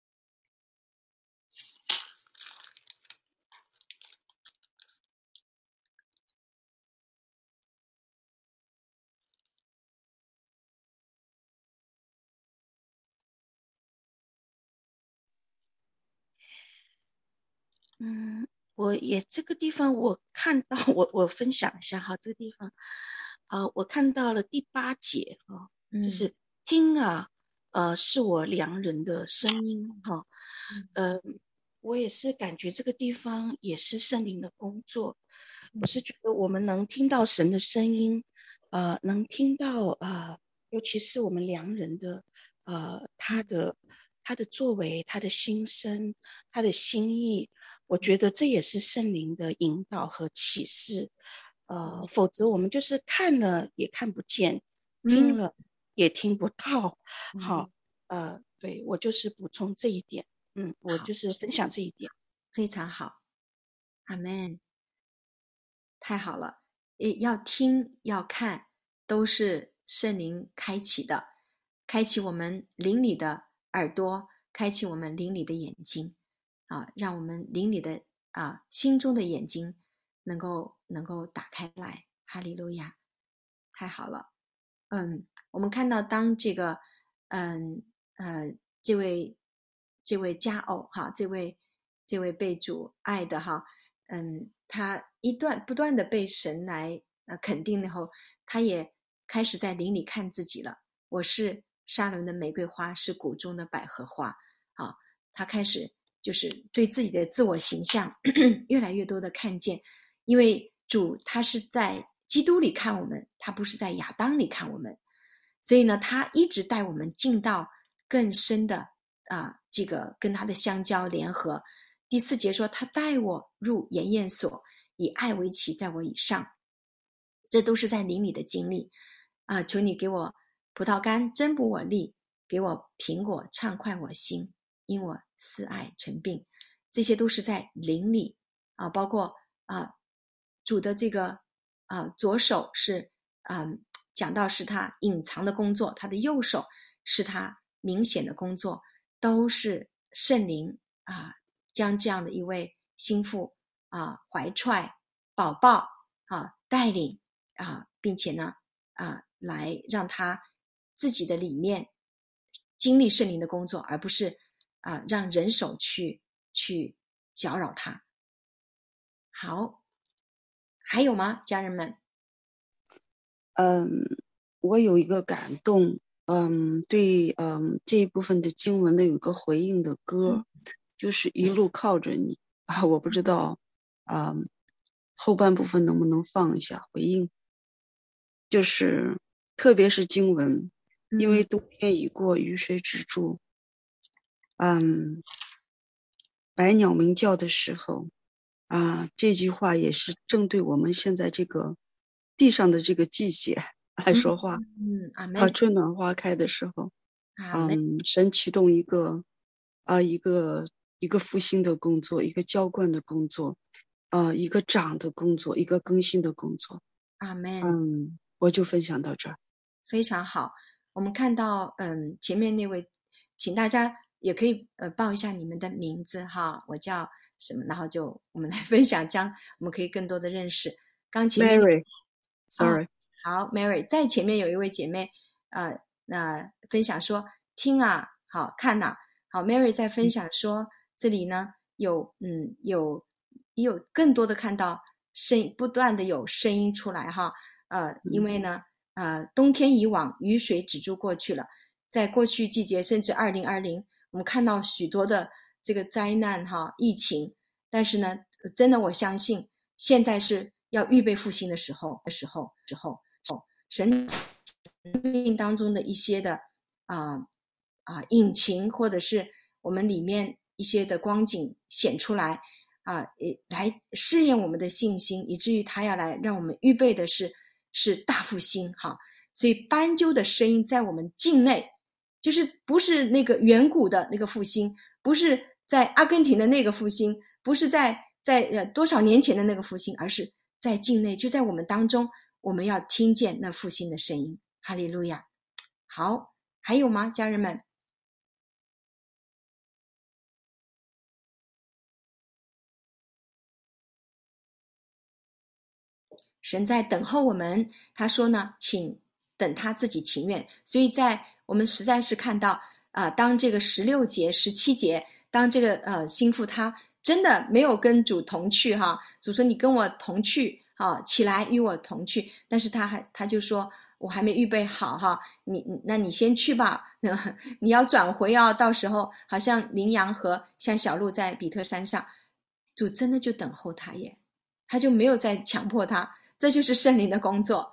嗯，我也这个地方我看到，我我分享一下哈，这个地方，呃，我看到了第八节哈，就是听啊，呃，是我良人的声音哈，呃，我也是感觉这个地方也是圣灵的工作，我是觉得我们能听到神的声音，呃，能听到呃，尤其是我们良人的呃他的他的作为，他的心声，他的心意。我觉得这也是圣灵的引导和启示，呃，否则我们就是看了也看不见，听了也听不到。 嗯、 好，呃，对，我就是补充这一点，嗯，我就是分享这一点。 非常好，阿们，太好了！要听要看，都是圣灵开启的，开启我们灵里的耳朵，开启我们灵里的眼睛。啊，让我们灵里的啊心中的眼睛能够能够打开来，哈利路亚，太好了。嗯，我们看到当这个嗯呃这位这位佳偶哈，这位这位被主爱的哈，嗯，他一段不断的被神来呃肯定以后，他也开始在灵里看自己了。我是沙伦的玫瑰花，是谷中的百合花。啊，他开始。就是对自己的自我形象越来越多的看见，因为主他是在基督里看我们，他不是在亚当里看我们，所以呢，他一直带我们进到更深的啊，这个跟他的相交联合。第四节说，他带我入研验所，以爱为旗在我以上，这都是在灵里的经历啊！求你给我葡萄干增补我力，给我苹果畅快我心。因我思爱成病，这些都是在灵里啊，包括啊主的这个啊左手是啊讲到是他隐藏的工作，他的右手是他明显的工作，都是圣灵啊将这样的一位心腹啊怀揣宝宝啊带领啊，并且呢啊来让他自己的里面经历圣灵的工作，而不是啊，让人手去去搅扰他。好，还有吗，家人们？ 嗯，我有一个感动，嗯，对，嗯，这一部分的经文的有一个回应的歌，嗯、就是一路靠着你啊，我不知道，嗯，后半部分能不能放一下回应？就是特别是经文，因为冬天已过，雨水止住。嗯，百鸟鸣叫的时候啊，这句话也是正对我们现在这个地上的这个季节来说话。 嗯，阿们。 啊，春暖花开的时候，嗯，神启动一个啊一个一个复兴的工作，一个浇灌的工作，啊，一个长的工作，一个更新的工作。 阿们。 嗯，我就分享到这儿。 非常好，我们看到嗯前面那位，请大家。也可以呃报一下你们的名字哈，我叫什么，然后就我们来分享，这样我们可以更多的认识。刚前面 Mary，sorry，、 哦、好 Mary， 在前面有一位姐妹呃那、呃、分享说听啊，好看呐、啊，好 Mary 在分享说、嗯、这里呢有嗯有有更多的看到声不断的有声音出来哈，呃因为呢呃冬天以往雨水止住过去了，在过去季节甚至二零二零。我们看到许多的这个灾难哈，疫情，但是呢，真的我相信现在是要预备复兴的时候的时候时候，神生命当中的一些的啊啊隐情，或者是我们里面一些的光景显出来啊，来试验我们的信心，以至于他要来让我们预备的是是大复兴哈。所以斑鸠的声音在我们境内。就是不是那个远古的那个复兴，不是在阿根廷的那个复兴， 不是在在呃多少年前的那个复兴，而是在境内，就在我们当中，我们要听见那复兴的声音。哈利路亚！好，还有吗，家人们？神在等候我们，他说呢，请等他自己情愿。所以在我们实在是看到啊、呃，当这个十六节、十七节，当这个呃心腹他真的没有跟主同去哈，主说你跟我同去啊，起来与我同去，但是他还他就说我还没预备好哈，你那你先去吧，你要转回啊，到时候好像羚羊和像小鹿在比特山上，主真的就等候他耶，他就没有再强迫他。这就是圣灵的工作。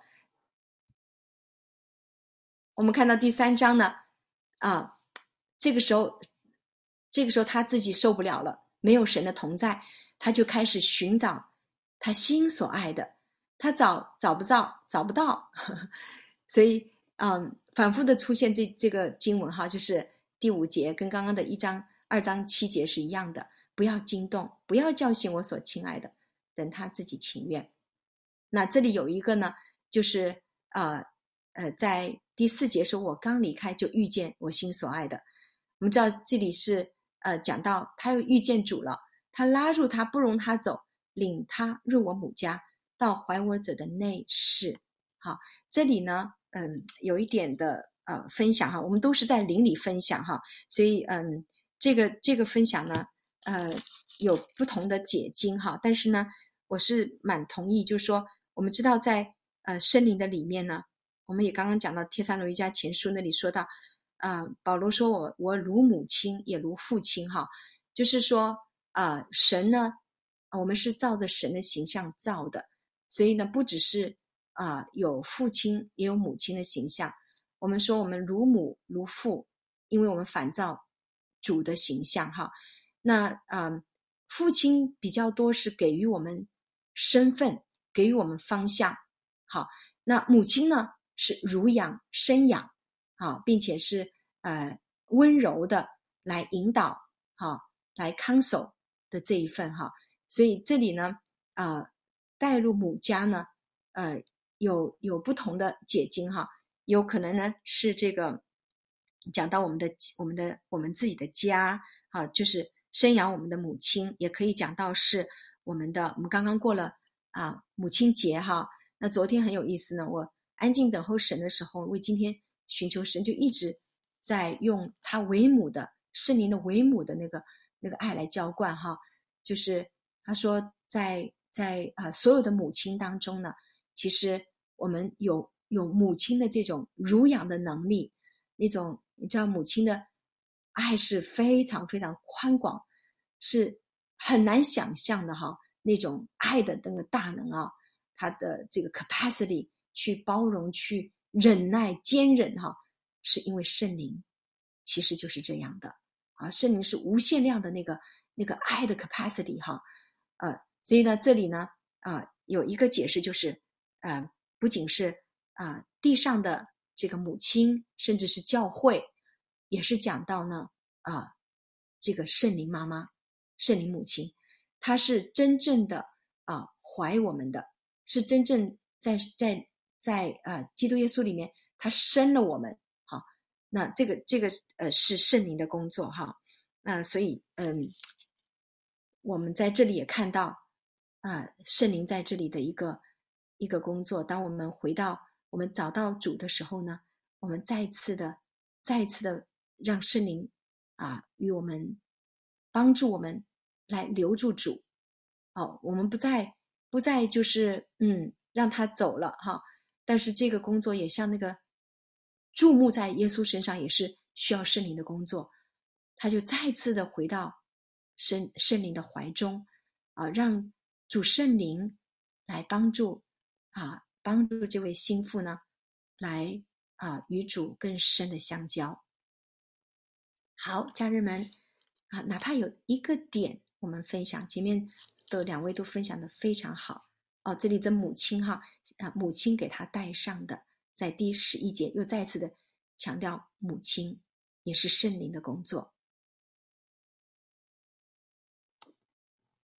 我们看到第三章呢，啊，这个时候，这个时候他自己受不了了，没有神的同在，他就开始寻找他心所爱的，他找找不到，找不到，呵呵，所以，嗯，反复的出现这这个经文哈，就是第五节跟刚刚的一章、二章七节是一样的，不要惊动，不要叫醒我所亲爱的，等他自己情愿。那这里有一个呢，就是呃呃，在第四节说，我刚离开就遇见我心所爱的。我们知道这里是呃讲到他又遇见主了，他拉住他，不容他走，领他入我母家，到怀我者的内室。好，这里呢，嗯，有一点的呃分享哈，我们都是在灵里分享哈，所以嗯，这个这个分享呢，呃，有不同的解经哈，但是呢，我是蛮同意，就是说。我们知道在呃圣灵的里面呢，我们也刚刚讲到帖撒罗尼迦前书那里说到啊、呃，保罗说我我如母亲也如父亲哈，就是说啊、呃、神呢，我们是照着神的形象造的，所以呢不只是啊、呃、有父亲也有母亲的形象，我们说我们如母如父，因为我们反照主的形象哈。那啊、呃、父亲比较多是给予我们身份，给予我们方向，好，那母亲呢是乳养生养，好，并且是呃温柔的来引导，好，来看守的这一份哈，所以这里呢啊、呃、带入母家呢，呃有有不同的解经哈，有可能呢是这个讲到我们的我们的我们自己的家啊，就是生养我们的母亲，也可以讲到是我们的，我们刚刚过了。啊，母亲节哈，那昨天很有意思呢。我安静等候神的时候，为今天寻求神，就一直在用他为母的圣灵的为母的那个那个爱来浇灌哈。就是他说在，在在啊所有的母亲当中呢，其实我们有有母亲的这种乳养的能力，那种你知道母亲的爱是非常非常宽广，是很难想象的哈。那种爱的那个大能啊，他的这个 capacity 去包容、去忍耐、坚忍哈，是因为圣灵其实就是这样的啊，圣灵是无限量的那个那个爱的 capacity 哈，呃，所以呢，这里呢啊、呃、有一个解释就是，呃，不仅是啊、呃、地上的这个母亲，甚至是教会，也是讲到呢啊、呃、这个圣灵妈妈、圣灵母亲。他是真正的啊、呃、怀我们的，是真正在在在啊、呃、基督耶稣里面，他生了我们，好，那这个这个呃是圣灵的工作哈，那、呃、所以嗯，我们在这里也看到啊、呃、圣灵在这里的一个一个工作。当我们回到我们找到主的时候呢，我们再一次的再一次的让圣灵啊、呃、与我们帮助我们。来留住主，哦，我们不再不再就是嗯让他走了哈，但是这个工作也像那个注目在耶稣身上，也是需要圣灵的工作，他就再次的回到圣圣灵的怀中啊，让主圣灵来帮助啊帮助这位心腹呢，来啊与主更深的相交。好，家人们啊，哪怕有一个点。我们分享前面的两位都分享的非常好哦，这里的母亲哈啊，母亲给他带上的，在第十一节又再次的强调母亲也是圣灵的工作。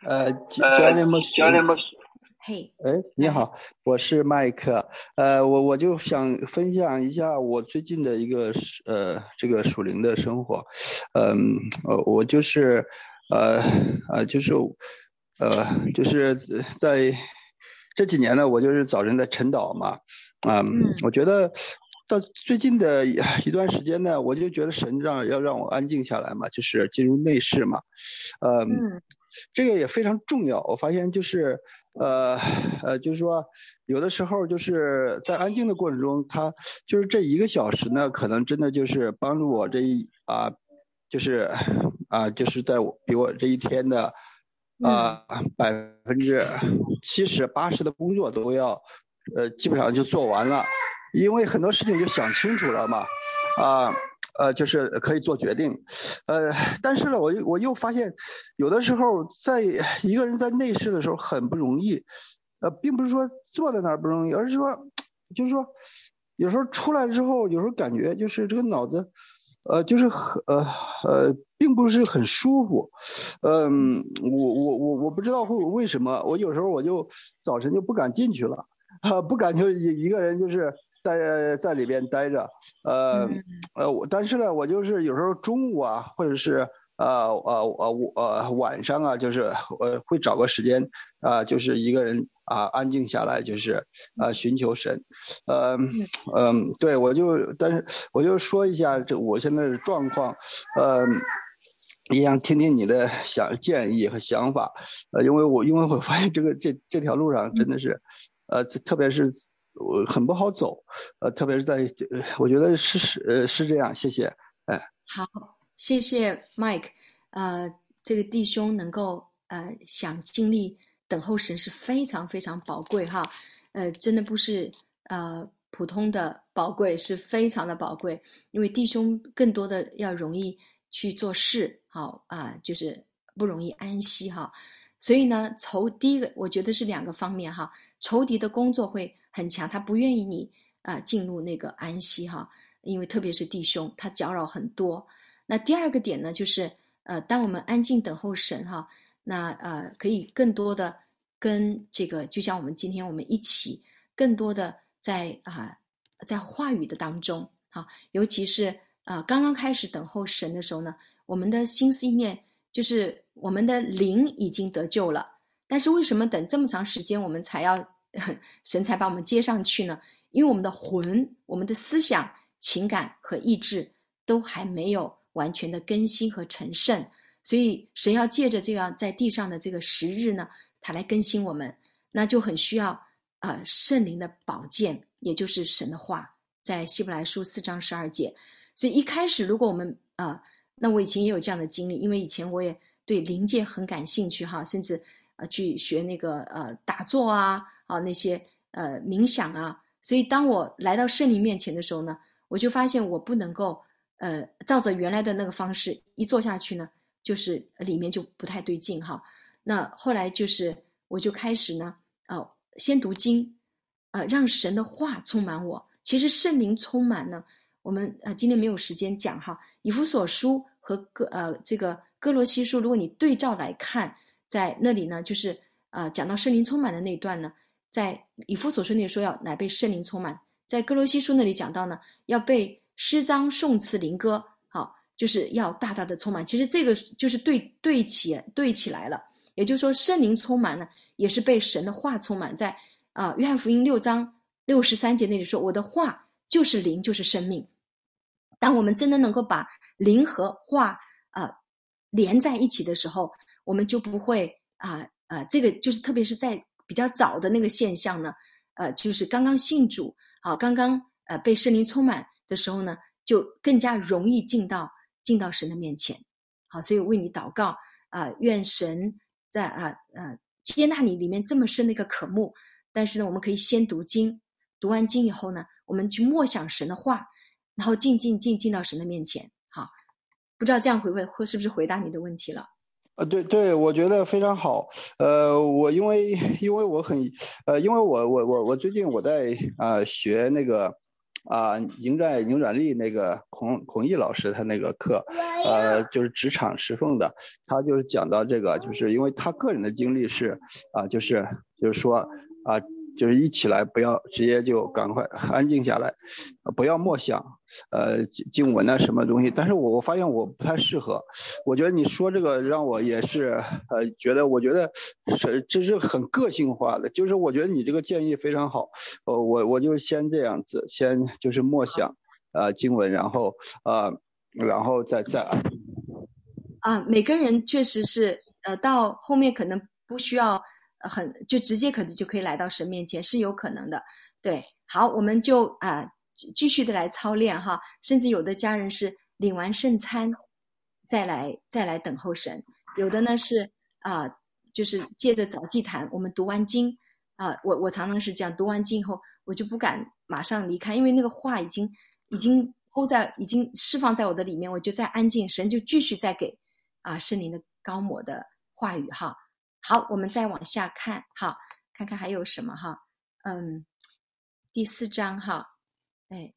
呃，教练们，教练们， 嘿， 哎，你好，我是麦克，呃，我我就想分享一下我最近的一个呃这个属灵的生活，嗯，呃，我就是呃呃就是呃就是在这几年呢，我就是早晨在晨祷嘛，啊、嗯，我觉得。到最近的一段时间呢，我就觉得神让要让我安静下来嘛，就是进入内室嘛，呃、嗯，这个也非常重要。我发现就是呃呃，就是说有的时候就是在安静的过程中，他就是这一个小时呢，可能真的就是帮助我这一啊、呃，就是啊、呃，就是在我比我这一天的啊百分之七十八十的工作都要呃基本上就做完了。因为很多事情就想清楚了嘛，啊，呃，就是可以做决定，呃，但是呢，我我又发现，有的时候在一个人在内室的时候很不容易，呃，并不是说坐在那儿不容易，而是说，就是说，有时候出来之后，有时候感觉就是这个脑子，呃，就是很呃呃，并不是很舒服，嗯、呃，我我我我不知道会为什么，我有时候我就早晨就不敢进去了，啊，不敢就一一个人就是。在在里边待着，呃呃，我但是呢，我就是有时候中午啊，或者是呃呃呃呃晚上啊，就是呃会找个时间啊、呃，就是一个人啊、呃、安静下来，就是啊、呃、寻求神，呃嗯、呃、对我就但是我就说一下这我现在的状况，呃。也想听听你的想建议和想法，呃，因为我因为我发现这个这这条路上真的是，呃，特别是。我很不好走，呃，特别是在，我觉得是是呃是这样，谢谢，哎， 好，谢谢 Mike， 呃，这个弟兄能够呃想经历等候神是非常非常宝贵哈，呃，真的不是呃普通的宝贵，是非常的宝贵，因为弟兄更多的要容易去做事，好啊、呃，就是不容易安息哈，所以呢，仇第一个我觉得是两个方面哈，仇敌的工作会很强，他不愿意你啊、呃、进入那个安息哈，因为特别是弟兄，他搅扰很多。那第二个点呢，就是呃，当我们安静等候神哈，那呃可以更多的跟这个，就像我们今天我们一起，更多的在啊、呃、在话语的当中哈，尤其是啊、呃、刚刚开始等候神的时候呢，我们的心思意念就是我们的灵已经得救了，但是为什么等这么长时间我们才要神才把我们接上去呢？因为我们的魂、我们的思想、情感和意志都还没有完全的更新和成圣，所以神要借着这样在地上的这个时日呢，他来更新我们，那就很需要啊、呃、圣灵的宝剑，也就是神的话，在希伯来书四章十二节。所以一开始如果我们啊、呃，那我以前也有这样的经历，因为以前我也对灵界很感兴趣哈，甚至呃去学那个呃打坐啊啊那些呃冥想啊，所以当我来到圣灵面前的时候呢，我就发现我不能够呃照着原来的那个方式一做下去呢，就是里面就不太对劲哈。那后来就是我就开始呢，呃，先读经，呃，让神的话充满我。其实圣灵充满呢，我们呃今天没有时间讲哈，以弗所书和哥呃这个哥罗西书，如果你对照来看，在那里呢，就是呃讲到圣灵充满的那段呢，在以弗所书那里说要来被圣灵充满，在哥罗西书那里讲到呢，要被诗章、颂词、灵歌，好，就是要大大的充满。其实这个就是对对起对起来了，也就是说圣灵充满呢，也是被神的话充满。在啊、呃、约翰福音六章六十三节那里说，我的话就是灵，就是生命。当我们真的能够把灵和话呃连在一起的时候，我们就不会啊呃, 呃这个就是特别是在比较早的那个现象呢，呃就是刚刚信主啊，刚刚呃被圣灵充满的时候呢，就更加容易进到进到神的面前。好，所以为你祷告啊、呃，愿神在啊呃接纳你里面这么深的一个渴慕。但是呢，我们可以先读经，读完经以后呢，我们去默想神的话，然后进进进进到神的面前。好，不知道这样回问会是不是回答你的问题了？ 呃，对对，我觉得非常好。呃，我因为因为我很呃，因为我我我我最近我在啊、呃、学那个啊、呃，迎战影转力那个孔孔毅老师他那个课，呃，就是职场石缝的，他就是讲到这个，就是因为他个人的经历是啊、呃，就是就是说啊、呃，就是一起来不要直接就赶快安静下来，呃、不要默想呃经文啊什么东西，但是我我发现我不太适合，我觉得你说这个让我也是呃觉得我觉得是这是很个性化的，就是我觉得你这个建议非常好，呃我我就先这样子，先就是默想呃经文，然后呃然后再再啊，每个人确实是呃到后面可能不需要呃很就直接可能就可以来到神面前，是有可能的。对，好，我们就啊、呃、继续的来操练哈，甚至有的家人是领完圣餐再来再来等候神，有的呢是啊、呃、就是借着早祭坛，我们读完经啊、呃，我我常常是这样，读完经以后我就不敢马上离开，因为那个话已经已经勾在已经释放在我的里面，我就在安静，神就继续再给啊圣灵的高抹的话语哈。好，我们再往下看哈，看看还有什么哈。嗯，第四章哈，哎，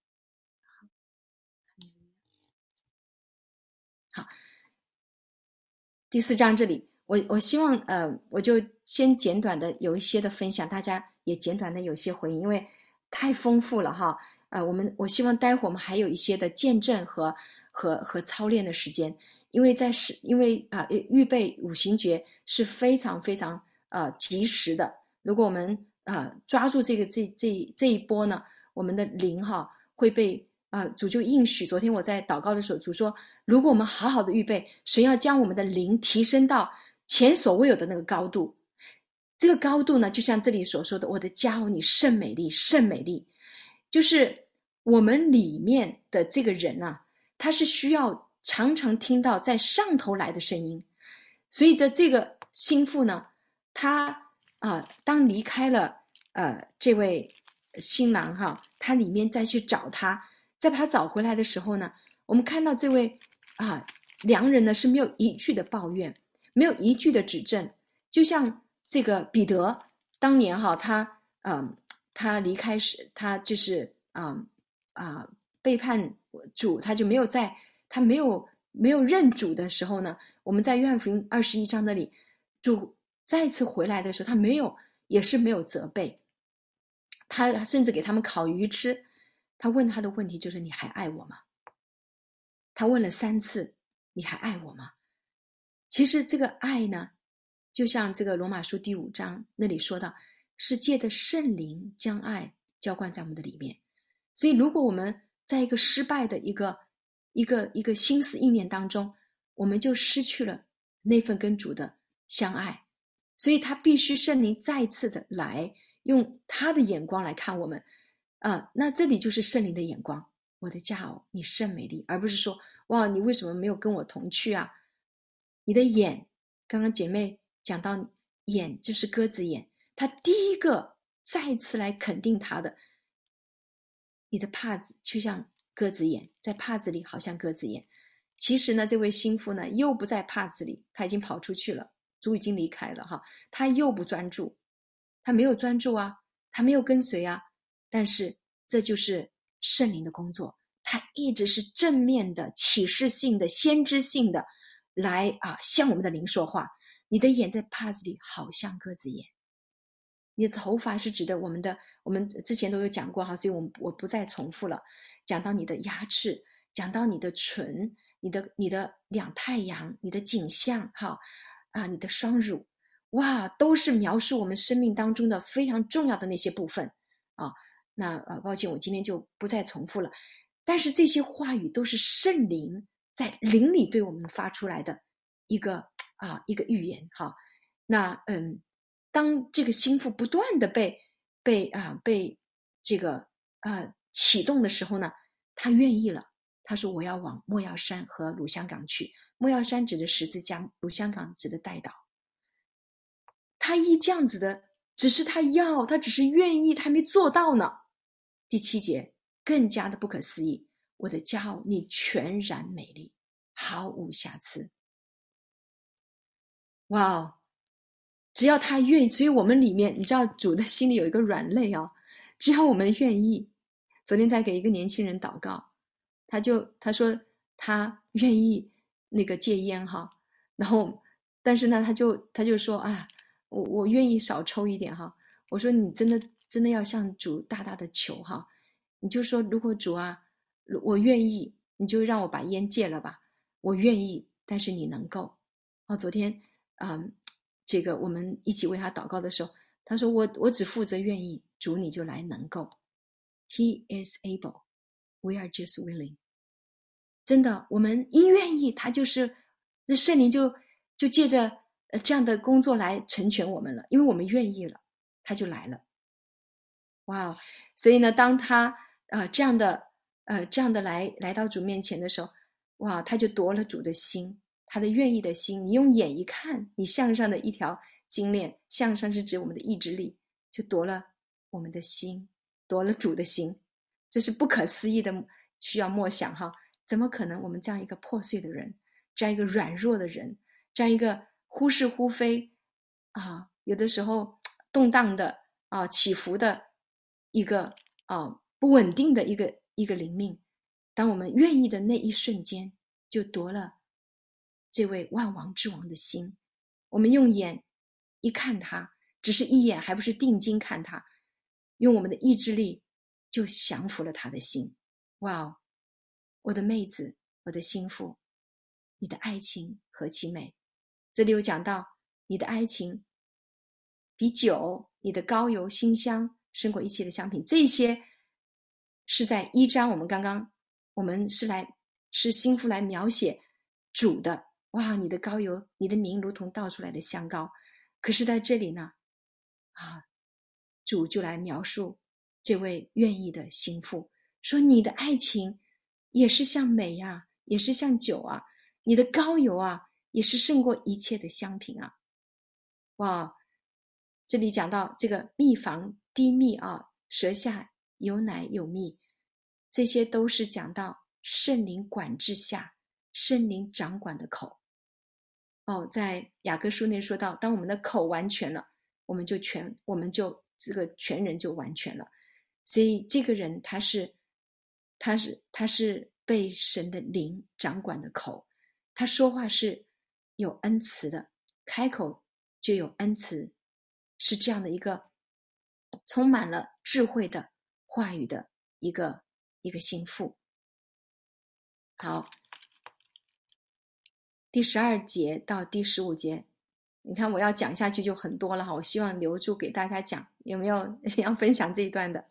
好，第四章这里，我我希望呃，我就先简短的有一些的分享，大家也简短的有些回应，因为太丰富了哈。呃，我们我希望待会儿我们还有一些的见证和和和操练的时间，因为在是因为啊、呃、预备五行诀是非常非常呃及时的。如果我们啊、呃、抓住这个这这这一波呢，我们的灵哈会被啊、呃、主就应许。昨天我在祷告的时候，主说，如果我们好好的预备，神要将我们的灵提升到前所未有的那个高度。这个高度呢，就像这里所说的，我的家哦，你甚美丽，甚美丽。就是我们里面的这个人啊，他是需要常常听到在上头来的声音。所以在这个心腹呢，他啊、呃，当离开了呃这位新郎哈，他里面再去找他，再把他找回来的时候呢，我们看到这位啊良人呢是没有一句的抱怨，没有一句的指正，就像这个彼得当年哈，他嗯。他离开时，他就是啊啊、呃呃、背叛主，他就没有在他没有没有认主的时候呢，我们在约翰福音二十一章那里，主再次回来的时候，他没有也是没有责备，他甚至给他们烤鱼吃。他问他的问题就是：你还爱我吗？他问了三次：你还爱我吗？其实这个爱呢，就像这个罗马书第五章那里说到，是借的圣灵将爱浇灌在我们的里面。所以如果我们在一个失败的一个一个一个心思意念当中，我们就失去了那份跟主的相爱。所以他必须圣灵再次的来用他的眼光来看我们啊、呃，那这里就是圣灵的眼光，我的佳偶你甚美丽，而不是说哇你为什么没有跟我同去啊？你的眼，刚刚姐妹讲到眼就是鸽子眼，他第一个再次来肯定他的，你的帕子就像鸽子眼，在帕子里好像鸽子眼。其实呢，这位心腹呢又不在帕子里，他已经跑出去了，主已经离开了哈，他又不专注，他没有专注啊，他没有跟随啊。但是这就是圣灵的工作，他一直是正面的、启示性的、先知性的来啊向我们的灵说话。你的眼在帕子里好像鸽子眼。你的头发是指的我们的，我们之前都有讲过哈，所以我们我不再重复了。讲到你的牙齿，讲到你的唇，你的你的两太阳，你的颈项哈啊，你的双乳，哇，都是描述我们生命当中的非常重要的那些部分啊。那呃，抱歉，我今天就不再重复了。但是这些话语都是圣灵在灵里对我们发出来的一个啊一个预言哈。那嗯。当这个心腹不断的被被啊被这个啊启动的时候呢，他愿意了。他说我要往莫药山和鲁香港去。莫药山指的十字架，鲁香港指的代祷。他一这样子的，只是他要，他只是愿意，他没做到呢。第七节更加的不可思议，我的佳偶，你全然美丽，毫无瑕疵。哇哦！只要他愿意，所以我们里面，你知道主的心里有一个软肋哦，只要我们愿意， 昨天在给一个年轻人祷告，他就他说他愿意那个戒烟哈，然后但是呢他就他就说啊，我我愿意少抽一点哈。我说你真的真的要向主大大的求哈，你就说如果主啊，我愿意，你就让我把烟戒了吧，我愿意，但是你能够。哦，昨天嗯，这个我们一起为他祷告的时候，他说我我只负责愿意，主你就来能够。He is able, we are just willing。 真的，我们一愿意，他就是那圣灵就就借着呃这样的工作来成全我们了，因为我们愿意了，他就来了。哇，所以呢，当他呃这样的呃这样的来来到主面前的时候，哇，他就夺了主的心，他的愿意的心。你用眼一看，你向上的一条金链，向上是指我们的意志力，就夺了我们的心，夺了主的心。这是不可思议的，需要默想哈。怎么可能我们这样一个破碎的人，这样一个软弱的人，这样一个忽是忽非啊，有的时候动荡的啊，起伏的一个啊不稳定的一个一个灵命，当我们愿意的那一瞬间，就夺了这位万王之王的心。我们用眼一看他，只是一眼，还不是定睛看他，用我们的意志力就降服了他的心。哇哦，我的妹子，我的心腹，你的爱情何其美。这里有讲到你的爱情比酒，你的膏油馨香胜过一切的香品。这些是在一章，我们刚刚我们是来是心腹来描写主的。哇，你的膏油，你的名如同倒出来的香膏。可是在这里呢啊，主就来描述这位愿意的心腹，说你的爱情也是像美啊，也是像酒啊，你的膏油啊也是胜过一切的香品啊。哇，这里讲到这个蜜房滴蜜啊，舌下有奶有蜜，这些都是讲到圣灵管制下圣灵掌管的口。哦，在雅各书内说到，当我们的口完全了，我们就全我们就这个全人就完全了。所以这个人他是他是他是被神的灵掌管的口，他说话是有恩慈的，开口就有恩慈，是这样的一个充满了智慧的话语的一个一个心腹。好，第十二节到第十五节，你看我要讲下去就很多了哈，我希望留住给大家讲。有没有要分享这一段的？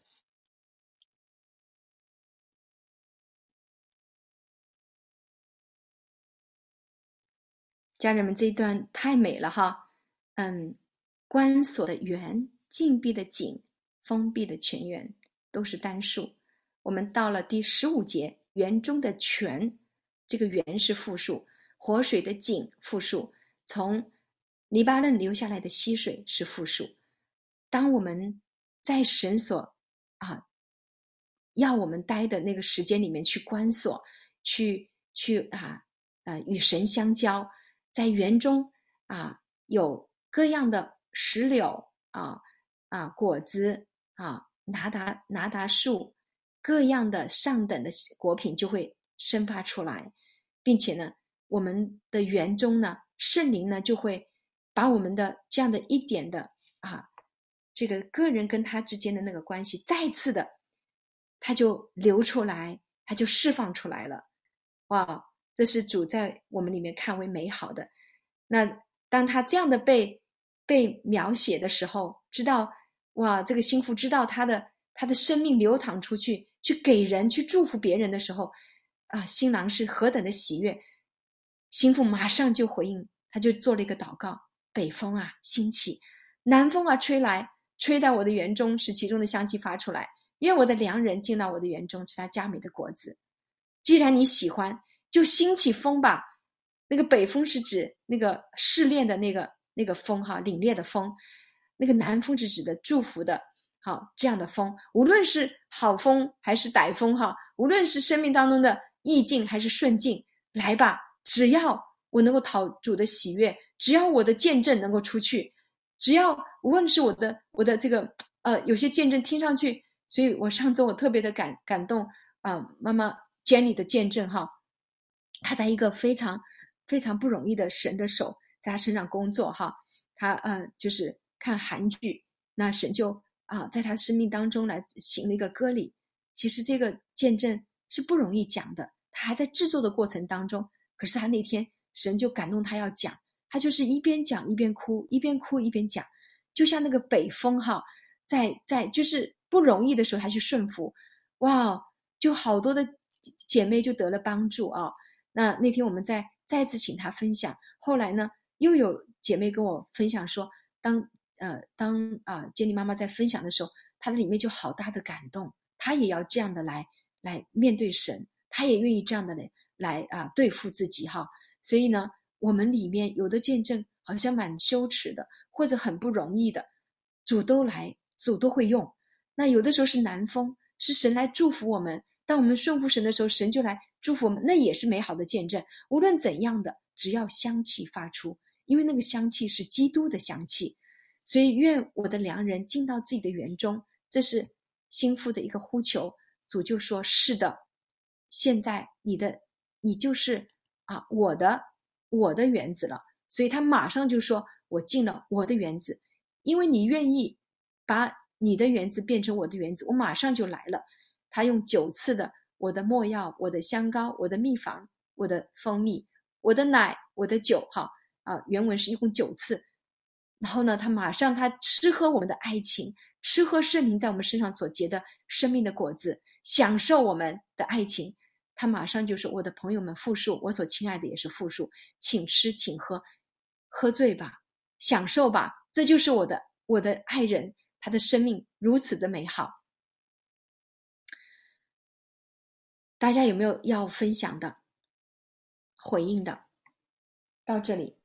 家人们，这一段太美了哈。嗯，关锁的园，禁闭的井，封闭的泉源，都是单数。我们到了第十五节，园中的泉，这个园是复数，活水的井复数，从黎巴嫩流下来的溪水是复数。当我们在神所啊要我们待的那个时间里面去关锁，去去啊呃与神相交，在园中啊有各样的石榴啊啊果子啊拿达拿达树，各样的上等的果品就会生发出来，并且呢，我们的园中呢，圣灵呢就会把我们的这样的一点的啊，这个个人跟他之间的那个关系，再次的，他就流出来，他就释放出来了。哇，这是主在我们里面看为美好的。那当他这样的被被描写的时候，知道哇，这个心腹知道他的他的生命流淌出去，去给人，去祝福别人的时候，啊，新郎是何等的喜悦。心腹马上就回应，他就做了一个祷告：北风啊兴起，南风啊吹来，吹到我的园中，使其中的香气发出来。愿我的良人进到我的园中，吃他佳美的果子。既然你喜欢，就兴起风吧。那个北风是指那个试炼的那个那个风哈，凛冽的风。那个南风是指的祝福的，好，这样的风，无论是好风还是歹风哈，无论是生命当中的逆境还是顺境，来吧，只要我能够讨主的喜悦，只要我的见证能够出去，只要无论是我的我的这个呃有些见证听上去所以我上周我特别的感感动啊、呃，妈妈 Jenny 的见证哈，她在一个非常非常不容易的神的手在她身上工作哈，她呃就是看韩剧，那神就啊、呃、在她生命当中来行了一个割礼。其实这个见证是不容易讲的，她还在制作的过程当中，可是她那天神就感动她要讲，她就是一边讲一边哭，一边哭一边讲，就像那个北风哈，在在就是不容易的时候她去顺服，哇，就好多的姐妹就得了帮助啊。那那天我们再再次请她分享，后来呢又有姐妹跟我分享说，当呃当啊、呃、Jenny 妈妈在分享的时候，她的里面就好大的感动，她也要这样的来来面对神，她也愿意这样的来来啊、呃、对付自己哈。所以呢，我们里面有的见证好像蛮羞耻的，或者很不容易的，主都来，主都会用。那有的时候是南风，是神来祝福我们，当我们顺服神的时候，神就来祝福我们，那也是美好的见证。无论怎样的，只要香气发出，因为那个香气是基督的香气。所以愿我的良人进到自己的园中，这是心腹的一个呼求。主就说是的，现在你的你就是啊我的我的园子了。所以他马上就说我进了我的园子，因为你愿意把你的园子变成我的园子，我马上就来了。他用九次的我的没药，我的香膏，我的蜜房，我的蜂蜜，我的奶，我的酒哈啊，原文是一共九次。然后呢，他马上他吃喝我们的爱情，吃喝圣灵在我们身上所结的生命的果子，享受我们的爱情。他马上就说，我的朋友们复述，我所亲爱的也是复述，请吃请喝，喝醉吧，享受吧，这就是我的我的爱人，他的生命如此的美好。大家有没有要分享的回应的？到这里。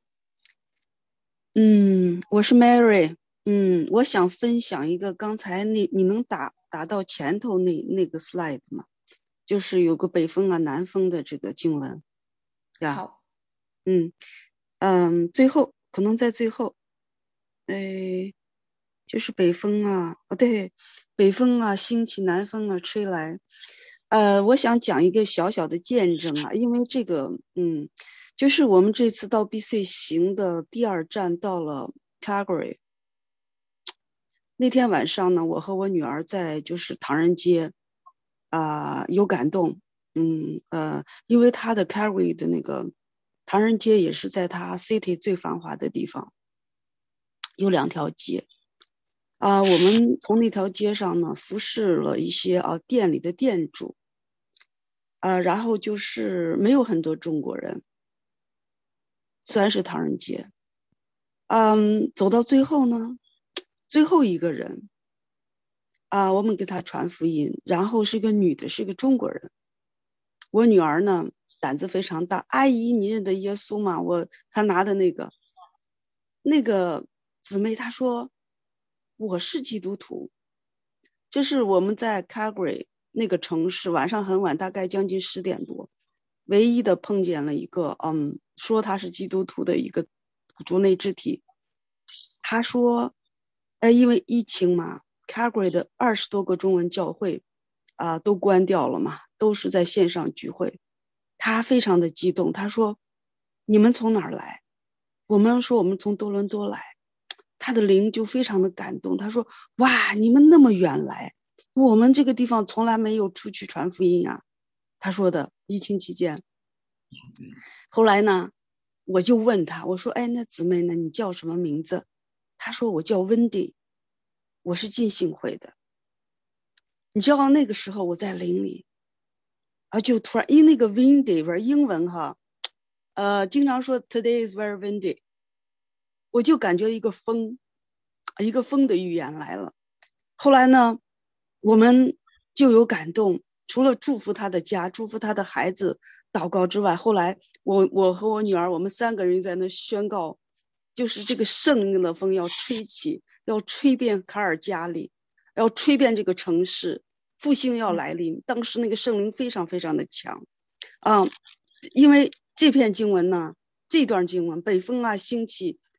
嗯，我是 Mary。嗯，我想分享一个刚才那你能打打到前头那那个 slide 吗？就是有个北风啊南风的这个经文呀。 好。 嗯嗯，最后可能在最后，哎，就是北风啊，哦对，北风啊兴起，南风啊吹来。呃，我想讲一个小小的见证啊，因为这个嗯。就是我们这次到 B C 行的第二站到了 Calgary， 那天晚上呢，我和我女儿在就是唐人街啊、呃、有感动，嗯呃，因为她的 Calgary 的那个唐人街也是在她 City 最繁华的地方，有两条街啊、呃，我们从那条街上呢服侍了一些啊、呃、店里的店主啊、呃，然后就是没有很多中国人。虽然是唐人街，嗯，走到最后呢，最后一个人啊，我们给他传福音，然后是个女的，是个中国人。我女儿呢胆子非常大，阿姨你认得耶稣吗？我她拿的那个那个姊妹她说我是基督徒。这是我们在 Calgary 那个城市，晚上很晚，大概将近十点多，唯一的碰见了一个嗯。说他是基督徒的一个主内肢体。他说哎，因为疫情嘛 Calgary 的二十多个中文教会啊、呃、都关掉了嘛，都是在线上聚会。他非常的激动，他说你们从哪儿来？我们说我们从多伦多来。他的灵就非常的感动，他说哇你们那么远来，我们这个地方从来没有出去传福音啊。他说的疫情期间。后来呢我就问他，我说哎那姊妹呢你叫什么名字？他说我叫 Wendy， 我是浸信会的。你知道那个时候我在灵里啊，就突然因那个 windy 玩英文哈，呃经常说 today is very windy， 我就感觉一个风一个风的语言来了。后来呢我们就有感动，除了祝福他的家，祝福他的孩子祷告之外，后来我我和我女儿我们三个人在那宣告，就是这个圣灵的风要吹起，要吹遍卡尔加里，要吹遍这个城市，复兴要来临。当时那个圣灵非常非常的强啊、嗯，因为这篇经文呢，这段经文北风啊兴起，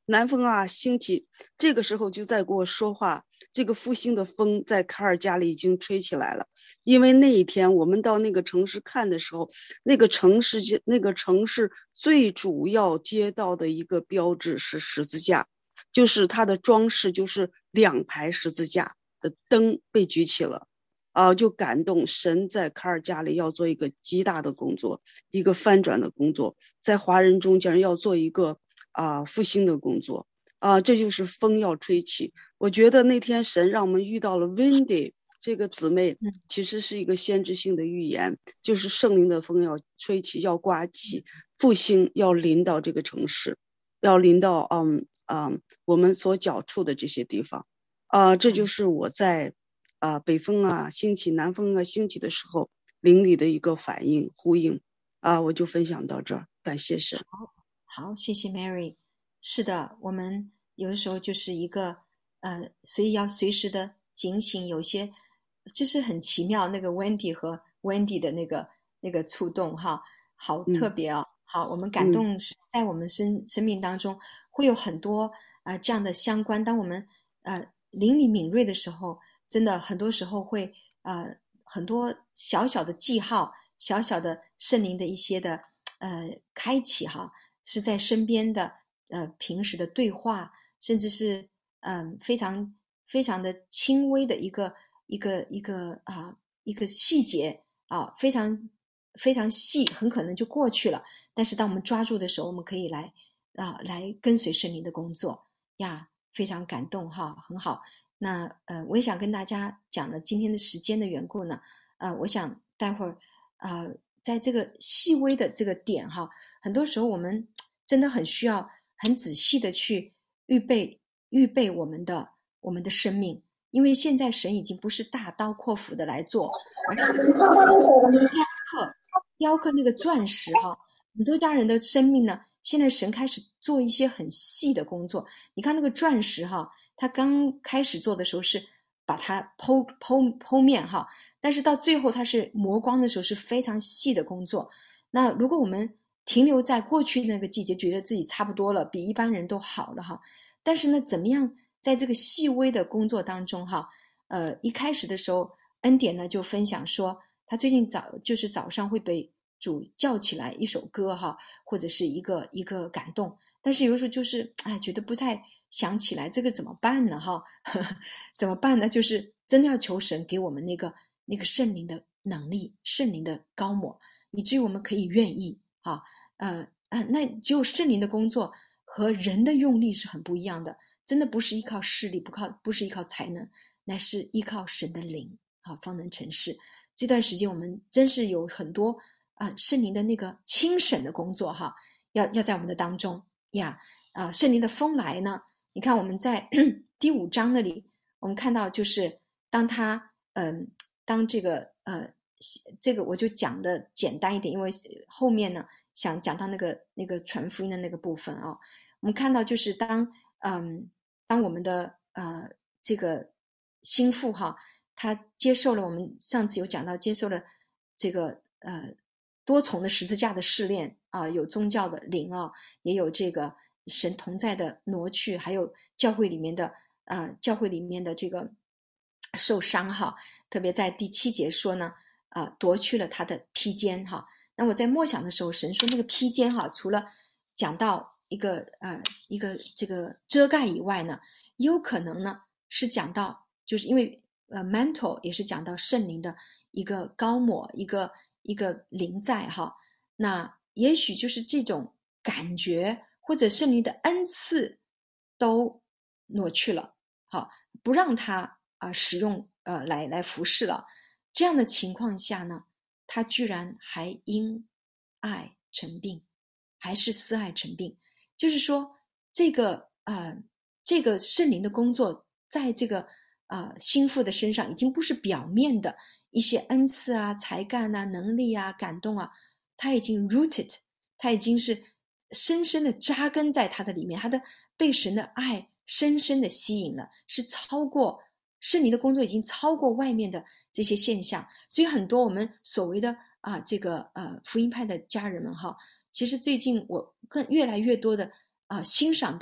南风啊兴起，这个时候就在跟我说话，这个复兴的风在卡尔加里已经吹起来了。因为那一天我们到那个城市看的时候，那个城市那个城市最主要街道的一个标志是十字架，就是它的装饰就是两排十字架的灯被举起了。啊，就感动神在卡尔加里要做一个极大的工作，一个翻转的工作，在华人中间要做一个啊复兴的工作啊，这就是风要吹起。我觉得那天神让我们遇到了 Windy 这个姊妹，其实是一个先知性的预言，就是圣灵的风要吹起，要刮起，复兴要临到这个城市，要临到嗯嗯我们所脚处的这些地方啊，这就是我在。啊，北风啊兴起，南风啊兴起的时候，灵里的一个反应呼应啊，我就分享到这儿，感谢神。 好，好，谢谢 Mary。是的，我们有的时候就是一个呃，所以要随时的警醒，有些就是很奇妙，那个 Wendy 和 Wendy 的那个那个触动哈，好特别哦。嗯、好，我们感动在我们生生命当中会有很多啊、呃、这样的相关，当我们呃灵里敏锐的时候。真的很多时候会呃很多小小的记号，小小的圣灵的一些的呃开启哈，是在身边的呃平时的对话，甚至是嗯、呃、非常非常的轻微的一个一个一个啊、呃、一个细节啊，非常非常细，很可能就过去了。但是当我们抓住的时候，我们可以来啊、呃、来跟随圣灵的工作呀，非常感动哈，很好。那呃，我也想跟大家讲了，今天的时间的缘故呢，呃，我想待会儿呃，在这个细微的这个点哈，很多时候我们真的很需要很仔细的去预备预备我们的我们的生命，因为现在神已经不是大刀阔斧的来做，而是雕刻雕刻那个钻石哈，很多家人的生命呢，现在神开始做一些很细的工作，你看那个钻石哈。他刚开始做的时候是把它剖剖剖面哈，但是到最后它是磨光的时候是非常细的工作。那如果我们停留在过去那个季节，觉得自己差不多了，比一般人都好了哈，但是呢，怎么样在这个细微的工作当中哈，呃，一开始的时候，恩典呢就分享说，他最近早就是早上会被主叫起来一首歌哈，或者是一个一个感动。但是有时候就是哎，觉得不太想起来，这个怎么办呢？哈，怎么办呢？就是真的要求神给我们那个那个圣灵的能力，圣灵的高抹，以至于我们可以愿意啊，呃呃，那只有圣灵的工作和人的用力是很不一样的，真的不是依靠势力，不靠不是依靠才能，乃是依靠神的灵啊，方能成事。这段时间我们真是有很多啊、呃、圣灵的那个清审的工作哈，要要在我们的当中。呀，啊、呃，圣灵的风来呢？你看我们在第五章那里，我们看到就是当他，嗯、呃，当这个呃，这个我就讲的简单一点，因为后面呢想讲到那个那个传福音的那个部分啊，我们看到就是当嗯、呃，当我们的呃这个心腹哈，他接受了我们上次有讲到接受了这个呃多重的十字架的试炼。啊，有宗教的灵啊，也有这个神同在的挪去，还有教会里面的啊、呃，教会里面的这个受伤哈。特别在第七节说呢，啊、呃，夺去了他的披肩哈。那我在默想的时候，神说那个披肩哈，除了讲到一个呃一个这个遮盖以外呢，也有可能呢是讲到，就是因为呃 mantle 也是讲到圣灵的一个高抹，一个一个灵在哈。那也许就是这种感觉或者圣灵的恩赐都挪去了，好，不让他啊、呃、使用呃来来服侍了。这样的情况下呢，他居然还因爱成病，还是私爱成病。就是说，这个呃这个圣灵的工作，在这个呃心腹的身上，已经不是表面的一些恩赐啊、才干啊、能力啊、感动啊。他已经 rooted， 他已经是深深的扎根在他的里面，他的被神的爱深深的吸引了，是超过圣灵的工作，已经超过外面的这些现象。所以很多我们所谓的啊这个呃福音派的家人们哈，其实最近我更越来越多的啊欣赏到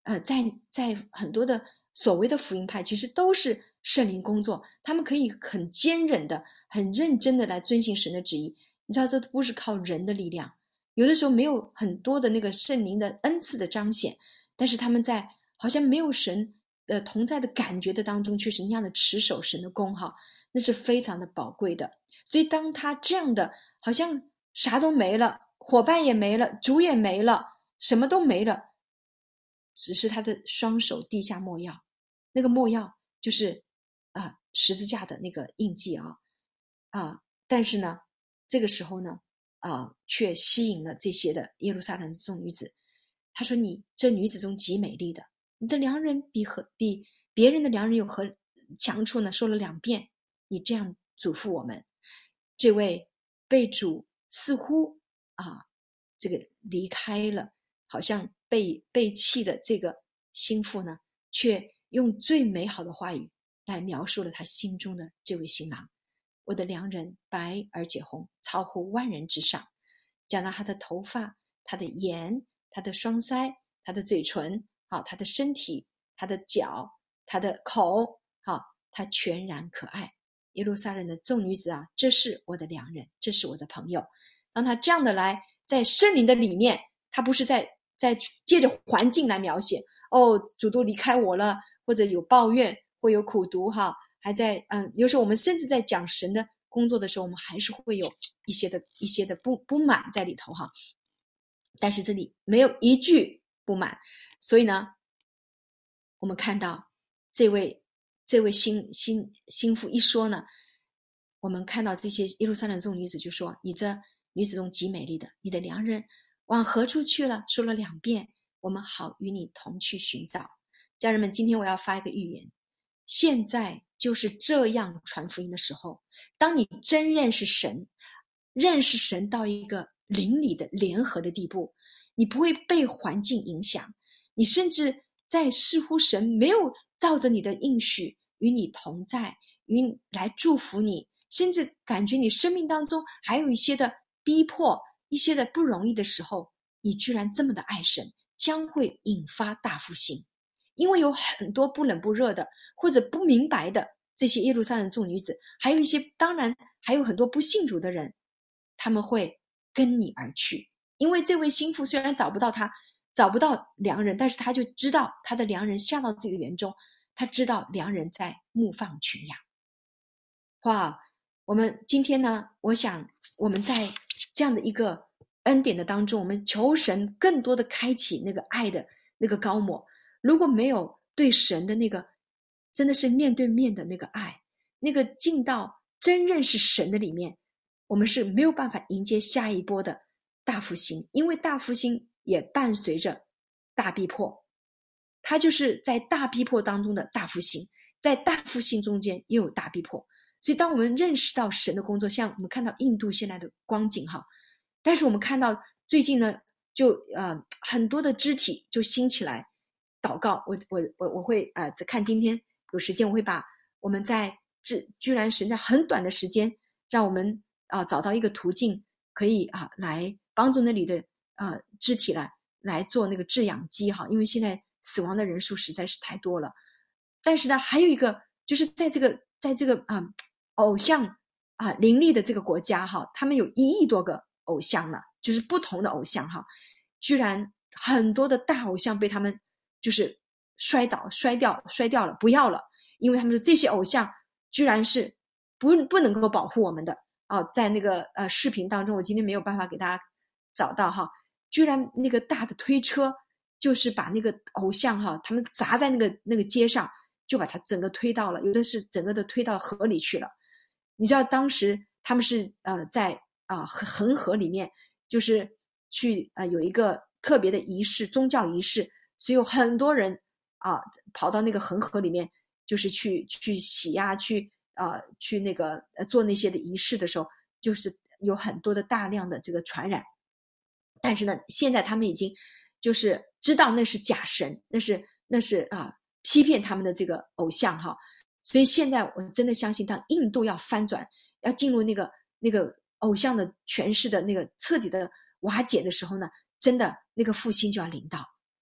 呃，在在很多的所谓的福音派，其实都是圣灵工作，他们可以很坚忍的、很认真的来遵行神的旨意。你知道，这不是靠人的力量，有的时候没有很多的那个圣灵的恩赐的彰显，但是他们在好像没有神的同在的感觉的当中，却是那样的持守神的功哈，那是非常的宝贵的。所以当他这样的好像啥都没了，伙伴也没了，主也没了，什么都没了，只是他的双手滴下墨药，那个墨药就是啊、呃、十字架的那个印记啊啊、呃，但是呢，这个时候呢啊、呃，却吸引了这些的耶路撒冷的众女子。他说：“你这女子中极美丽的，你的良人比和比别人的良人有何强处呢？”说了两遍，你这样嘱咐我们。这位被主似乎啊，这个离开了，好像被被弃的这个心腹呢，却用最美好的话语来描述了他心中的这位新郎。我的良人白而且红，超乎万人之上。讲到他的头发、他的眼、他的双腮、他的嘴唇，好，他的身体、他的脚、他的口，好，他全然可爱。耶路撒冷的众女子啊，这是我的良人，这是我的朋友。当他这样的来在圣灵的里面，他不是在在借着环境来描写，哦，主都离开我了，或者有抱怨，会有苦读哈，还在嗯，有时候我们甚至在讲神的工作的时候，我们还是会有一些的一些的不不满在里头哈。但是这里没有一句不满，所以呢，我们看到这位这位心心心腹一说呢，我们看到这些耶路撒冷众女子就说：“你这女子中极美丽的，你的良人往何处去了？”说了两遍，我们好与你同去寻找。家人们，今天我要发一个预言，现在就是这样传福音的时候。当你真认识神，认识神到一个邻里的联合的地步，你不会被环境影响，你甚至在似乎神没有照着你的应许与你同在，与你来祝福你，甚至感觉你生命当中还有一些的逼迫，一些的不容易的时候，你居然这么的爱神，将会引发大复兴。因为有很多不冷不热的或者不明白的这些耶路撒冷众女子，还有一些当然还有很多不信主的人，他们会跟你而去。因为这位心腹虽然找不到他找不到良人，但是他就知道他的良人下到这个园中，他知道良人在牧放群羊。哇，我们今天呢，我想我们在这样的一个恩典的当中，我们求神更多的开启那个爱的那个高抹。如果没有对神的那个真的是面对面的那个爱，那个进到真认识神的里面，我们是没有办法迎接下一波的大复兴。因为大复兴也伴随着大逼迫，它就是在大逼迫当中的大复兴，在大复兴中间也有大逼迫。所以当我们认识到神的工作，像我们看到印度现在的光景哈，但是我们看到最近呢，就呃很多的肢体就兴起来祷告。我我我我会呃看今天有时间，我会把我们在这居然神在很短的时间让我们啊、呃、找到一个途径，可以啊来帮助那里的啊、呃、肢体来来做那个制氧机哈，因为现在死亡的人数实在是太多了。但是呢，还有一个就是在这个在这个啊、呃、偶像啊林立的这个国家哈，他们有一亿多个偶像了，就是不同的偶像哈，居然很多的大偶像被他们就是摔倒摔掉摔掉了，不要了，因为他们说这些偶像居然是不不能够保护我们的啊。在那个呃视频当中，我今天没有办法给大家找到哈，居然那个大的推车就是把那个偶像哈，他们砸在那个那个街上，就把它整个推到了，有的是整个的推到河里去了。你知道当时他们是呃在啊、呃、恒河里面，就是去呃有一个特别的仪式，宗教仪式，所以有很多人啊、呃、跑到那个恒河里面，就是去去洗呀、啊，去啊、呃、去那个、呃、做那些的仪式的时候，就是有很多的大量的这个传染。但是呢，现在他们已经就是知道那是假神，那是那是啊、呃、欺骗他们的这个偶像哈。所以现在我真的相信，当印度要翻转，要进入那个那个偶像的权势的那个彻底的瓦解的时候呢，真的那个复兴就要临到。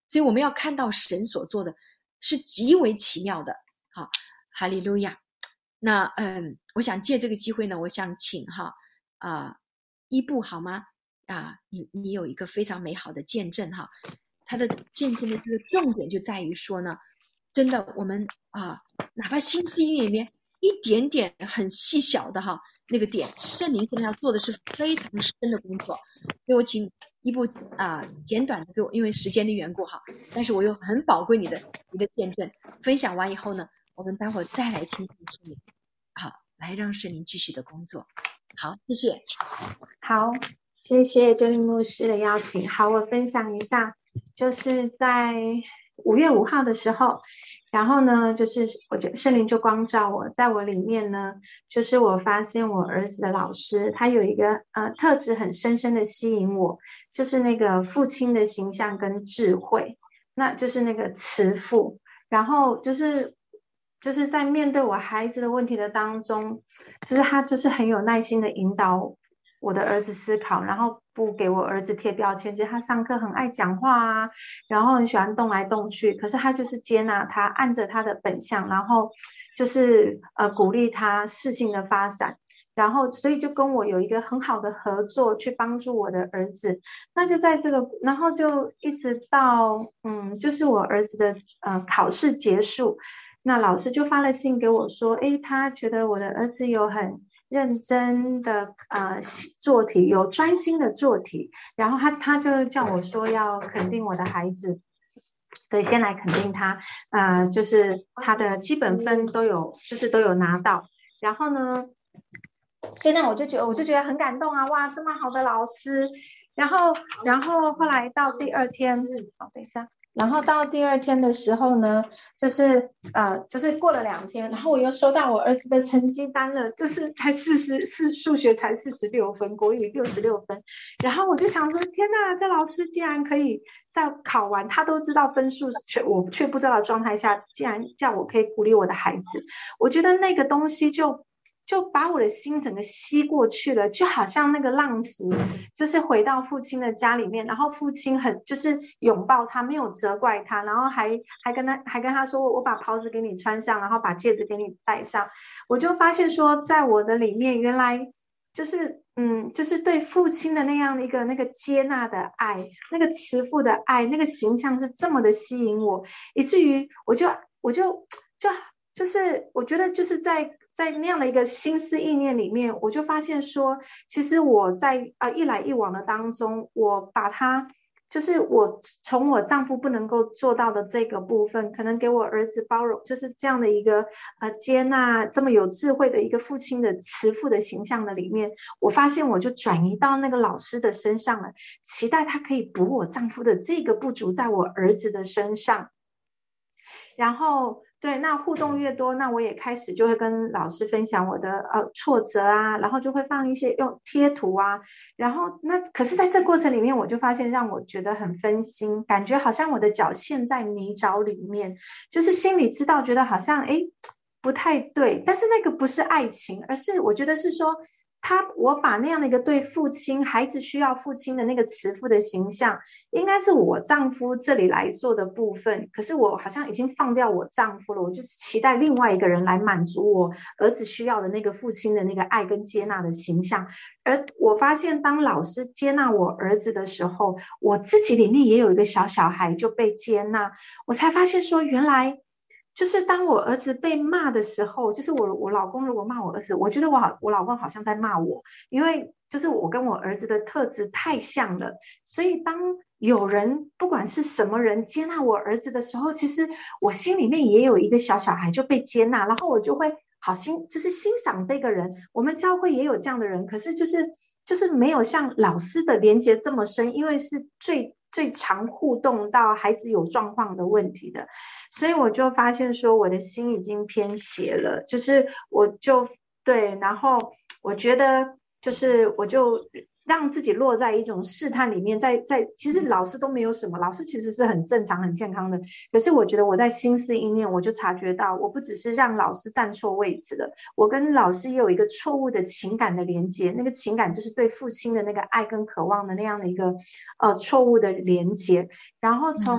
所以我们要看到神所做的是极为奇妙的。好，哈利路亚。那嗯，我想借这个机会呢，我想请哈啊、呃、伊布好吗？啊，你你有一个非常美好的见证哈，他的见证的这个重点就在于说呢，真的我们啊，哪怕心思意念里面一点点很细小的哈那个点，圣灵现在要做的是非常深的工作。所以我请伊布啊简短的给我，因为时间的缘故哈，但是我又很宝贵你的你的见证，分享完以后呢，我们待会儿再来听听圣灵，好，来让圣灵继续的工作。好，谢谢。 好，谢谢周林牧师的邀请。好，我分享一下，就是在五月五号的时候，然后呢，就是我觉得圣灵就光照我，在我里面呢，就是我发现我儿子的老师，他有一个呃特质很深深的吸引我，就是那个父亲的形象跟智慧，那就是那个慈父，然后就是就是在面对我孩子的问题的当中，就是他就是很有耐心的引导我的儿子思考，然后不给我儿子贴标签。其实他上课很爱讲话啊，然后很喜欢动来动去，可是他就是接纳他，按着他的本相，然后就是呃鼓励他适性的发展。然后所以就跟我有一个很好的合作，去帮助我的儿子。那就在这个，然后就一直到嗯，就是我儿子的呃考试结束，那老师就发了信给我说，诶，他觉得我的儿子有很认真的呃做题，有专心的做题，然后他他就叫我说要肯定我的孩子。对，先来肯定他，呃，就是他的基本分都有，就是都有拿到。然后呢，所以呢，我就觉得我就觉得很感动啊，哇，这么好的老师。然后，然后后来到第二天，哦，等一下。然后到第二天的时候呢，就是呃，就是过了两天，然后我又收到我儿子的成绩单了，就是才四十四，数学才四十六分，国语六十六分。然后我就想说，天哪，这老师竟然可以在考完他都知道分数，却我却不知道的状态下，竟然叫我可以鼓励我的孩子。我觉得那个东西就。就把我的心整个吸过去了，就好像那个浪子，就是回到父亲的家里面，然后父亲很就是拥抱他，没有责怪他，然后还还跟他还跟他说，我把袍子给你穿上，然后把戒指给你戴上。我就发现说，在我的里面，原来就是嗯，就是对父亲的那样的一个那个接纳的爱，那个慈父的爱，那个形象是这么的吸引我，以至于我就我就就就是我觉得就是在。在那样的一个心思意念里面，我就发现说，其实我在呃一来一往的当中，我把它就是我从我丈夫不能够做到的这个部分，可能给我儿子包容，就是这样的一个呃接纳这么有智慧的一个父亲的慈父的形象的里面，我发现我就转移到那个老师的身上了，期待他可以补我丈夫的这个不足在我儿子的身上，然后。对，那互动越多，那我也开始就会跟老师分享我的呃挫折啊，然后就会放一些用贴图啊，然后那可是在这过程里面，我就发现让我觉得很分心，感觉好像我的脚陷在泥沼里面，就是心里知道觉得好像哎不太对，但是那个不是爱情，而是我觉得是说。他我把那样的一个对父亲孩子需要父亲的那个慈父的形象，应该是我丈夫这里来做的部分，可是我好像已经放掉我丈夫了，我就是期待另外一个人来满足我儿子需要的那个父亲的那个爱跟接纳的形象。而我发现当老师接纳我儿子的时候，我自己里面也有一个小小孩就被接纳，我才发现说原来就是当我儿子被骂的时候，就是我我老公如果骂我儿子，我觉得我好我老公好像在骂我，因为就是我跟我儿子的特质太像了，所以当有人不管是什么人接纳我儿子的时候，其实我心里面也有一个小小孩就被接纳，然后我就会好欣就是欣赏这个人。我们教会也有这样的人，可是就是就是没有像老师的连结这么深，因为是最最常互动到孩子有状况的问题的，所以我就发现说我的心已经偏斜了，就是我就对，然后我觉得就是我就让自己落在一种试探里面，在在其实老师都没有什么，老师其实是很正常很健康的，可是我觉得我在心思意念，我就察觉到我不只是让老师站错位置了，我跟老师也有一个错误的情感的连接，那个情感就是对父亲的那个爱跟渴望的那样的一个呃错误的连接，然后从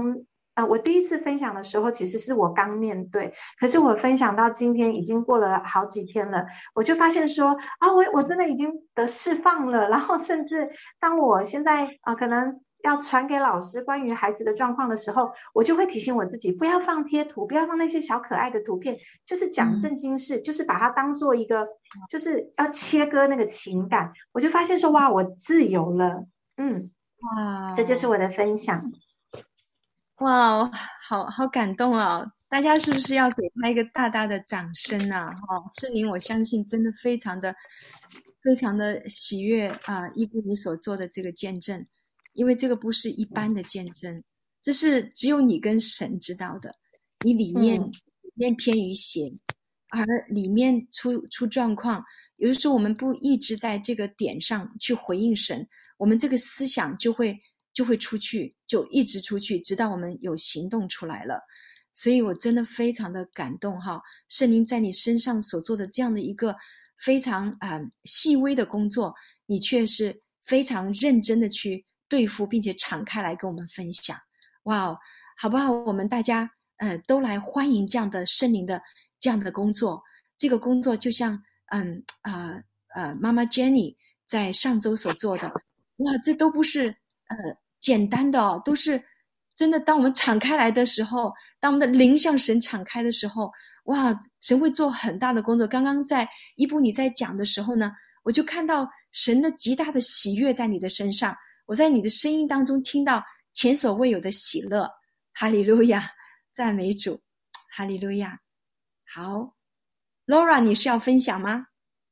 啊、呃，我第一次分享的时候，其实是我刚面对，可是我分享到今天已经过了好几天了，我就发现说啊，我我真的已经得释放了。然后甚至当我现在啊、呃，可能要传给老师关于孩子的状况的时候，我就会提醒我自己，不要放贴图，不要放那些小可爱的图片，就是讲正经事，嗯、就是把它当做一个，就是要切割那个情感。我就发现说，哇，我自由了，嗯， 哇， 这就是我的分享。 哇，好好感动哦！大家是不是要给他一个大大的掌声啊？哦，圣灵，我相信真的非常的、非常的喜悦啊！依布你所做的这个见证，因为这个不是一般的见证，这是只有你跟神知道的。你里面、嗯、里面偏于邪，而里面出出状况，有的时候我们不一直在这个点上去回应神，我们这个思想就会。就会出去，就一直出去，直到我们有行动出来了。所以我真的非常的感动哈，圣灵在你身上所做的这样的一个非常呃细微的工作，你却是非常认真的去对付，并且敞开来跟我们分享。哇，好不好？我们大家呃都来欢迎这样的圣灵的这样的工作。这个工作就像嗯啊 呃, 呃妈妈 Jenny 在上周所做的，哇，这都不是。呃，简单的哦，都是真的。当我们敞开来的时候，当我们的灵向神敞开的时候，哇，神会做很大的工作。刚刚在伊布你在讲的时候呢，我就看到神的极大的喜悦在你的身上，我在你的声音当中听到前所未有的喜乐。哈利路亚，赞美主，哈利路亚。好 ，Laura， 你是要分享吗？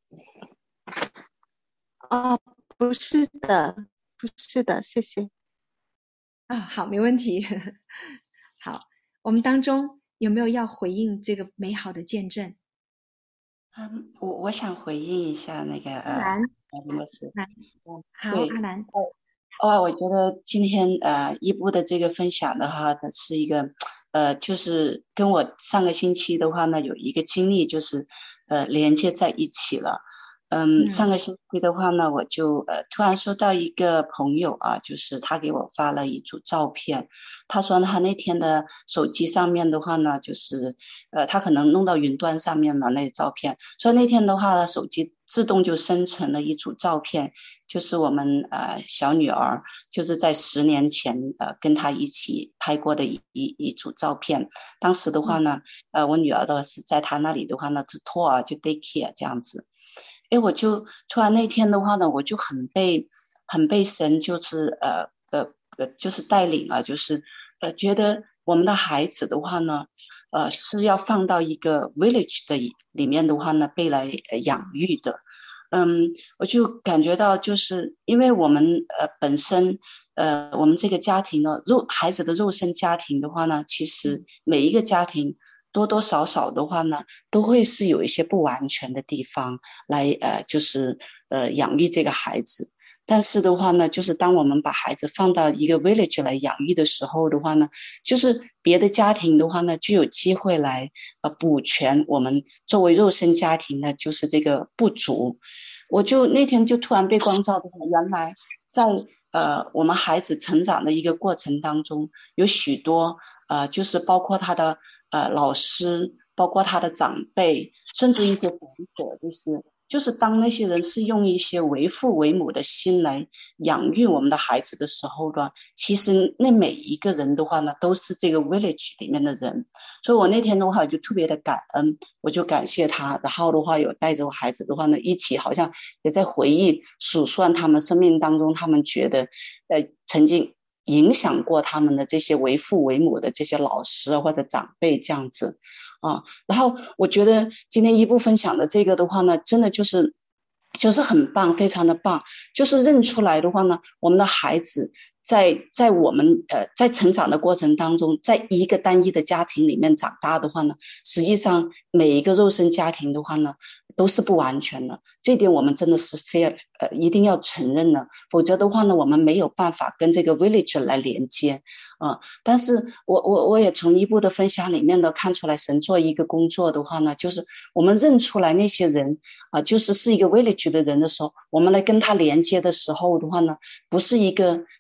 啊、哦，不是的。不是的，谢谢。 啊，好，没问题。好，我们当中有没有要回应这个美好的见证？ 嗯，我我想回应一下那个呃， 阿兰， 牧师。 好，阿兰。 哦，我觉得今天呃一部的这个分享的话，它是一个呃，就是跟我上个星期的话呢有一个经历，就是呃连接在一起了。嗯，上个星期的话呢，我就呃突然收到一个朋友啊，就是他给我发了一组照片，他说他那天的手机上面的话呢，就是呃他可能弄到云端上面了那些照片，所以那天的话手机自动就生成了一组照片，就是我们呃小女儿就是在十年前呃跟他一起拍过的一一一组照片，当时的话呢，呃我女儿的是在他那里的话呢是托儿就 daycare 这样子。哎，我就突然那天的话呢，我就很被很被神就是呃呃呃就是带领啊，就是呃觉得我们的孩子的话呢，呃是要放到一个 village 的里面的话呢，被来养育的。嗯，我就感觉到就是因为我们呃本身呃我们这个家庭呢，肉孩子的肉身家庭的话呢，其实每一个家庭。多多少少的话呢，都会是有一些不完全的地方来呃，就是呃养育这个孩子。但是的话呢，就是当我们把孩子放到一个 village 来养育的时候的话呢，就是别的家庭的话呢，就有机会来呃补全我们作为肉身家庭呢，就是这个不足。我就那天就突然被光照的，原来在呃我们孩子成长的一个过程当中，有许多呃就是包括他的。呃，老师，包括他的长辈，甚至一些长者，就是就是当那些人是用一些为父为母的心来养育我们的孩子的时候呢，其实那每一个人的话呢，都是这个 village 里面的人。所以我那天的话就特别的感恩，我就感谢他，然后的话有带着我孩子的话呢，一起好像也在回忆数算他们生命当中他们觉得呃曾经影响过他们的这些为父为母的这些老师或者长辈这样子啊，然后我觉得今天一部分享的这个的话呢，真的就是就是很棒，非常的棒，就是认出来的话呢，我们的孩子在在我们呃在成长的过程当中，在一个单一的家庭里面长大的话呢，实际上每一个肉身家庭的话呢都是不完全的，这一点我们真的是非呃一定要承认的，否则的话呢，我们没有办法跟这个 village 来连接啊、呃。但是我我我也从一部的分享里面呢看出来，神做一个工作的话呢，就是我们认出来那些人啊、呃，就是是一个 village 的人的时候，我们来跟他连接的时候的话呢，不是一个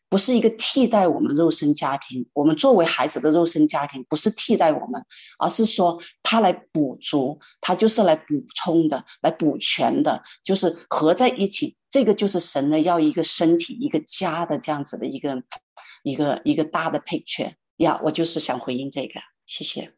不是一个替代我们肉身家庭，我们作为孩子的肉身家庭不是替代我们，而是说他来补足，他就是来补充的，来补全的，就是合在一起，这个就是神呢要一个身体一个家的这样子的一个一个一个大的 picture 呀，我就是想回应这个，谢谢。